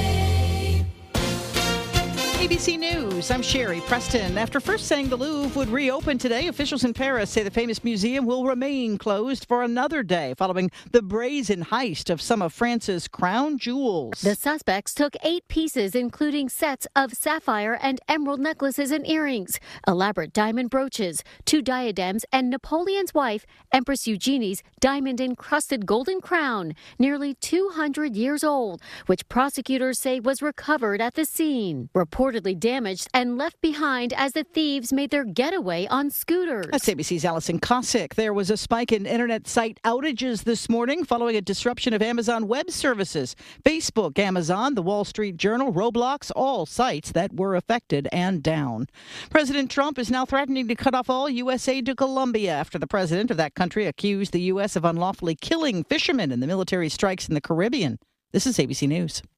A B C News, I'm Sherry Preston. After first saying the Louvre would reopen today, officials in Paris say the famous museum will remain closed for another day following the brazen heist of some of France's crown jewels. The suspects took eight pieces, including sets of sapphire and emerald necklaces and earrings, elaborate diamond brooches, two diadems, and Napoleon's wife, Empress Eugenie's diamond-encrusted golden crown, nearly two hundred years old, which prosecutors say was recovered at the scene. Reportedly damaged and left behind as the thieves made their getaway on scooters. That's A B C's Allison Cossack. There was a spike in internet site outages this morning following a disruption of Amazon Web Services. Facebook, Amazon, the Wall Street Journal, Roblox, all sites that were affected and down. President Trump is now threatening to cut off all U S aid to Colombia after the president of that country accused the U S of unlawfully killing fishermen in the military strikes in the Caribbean. This is A B C News.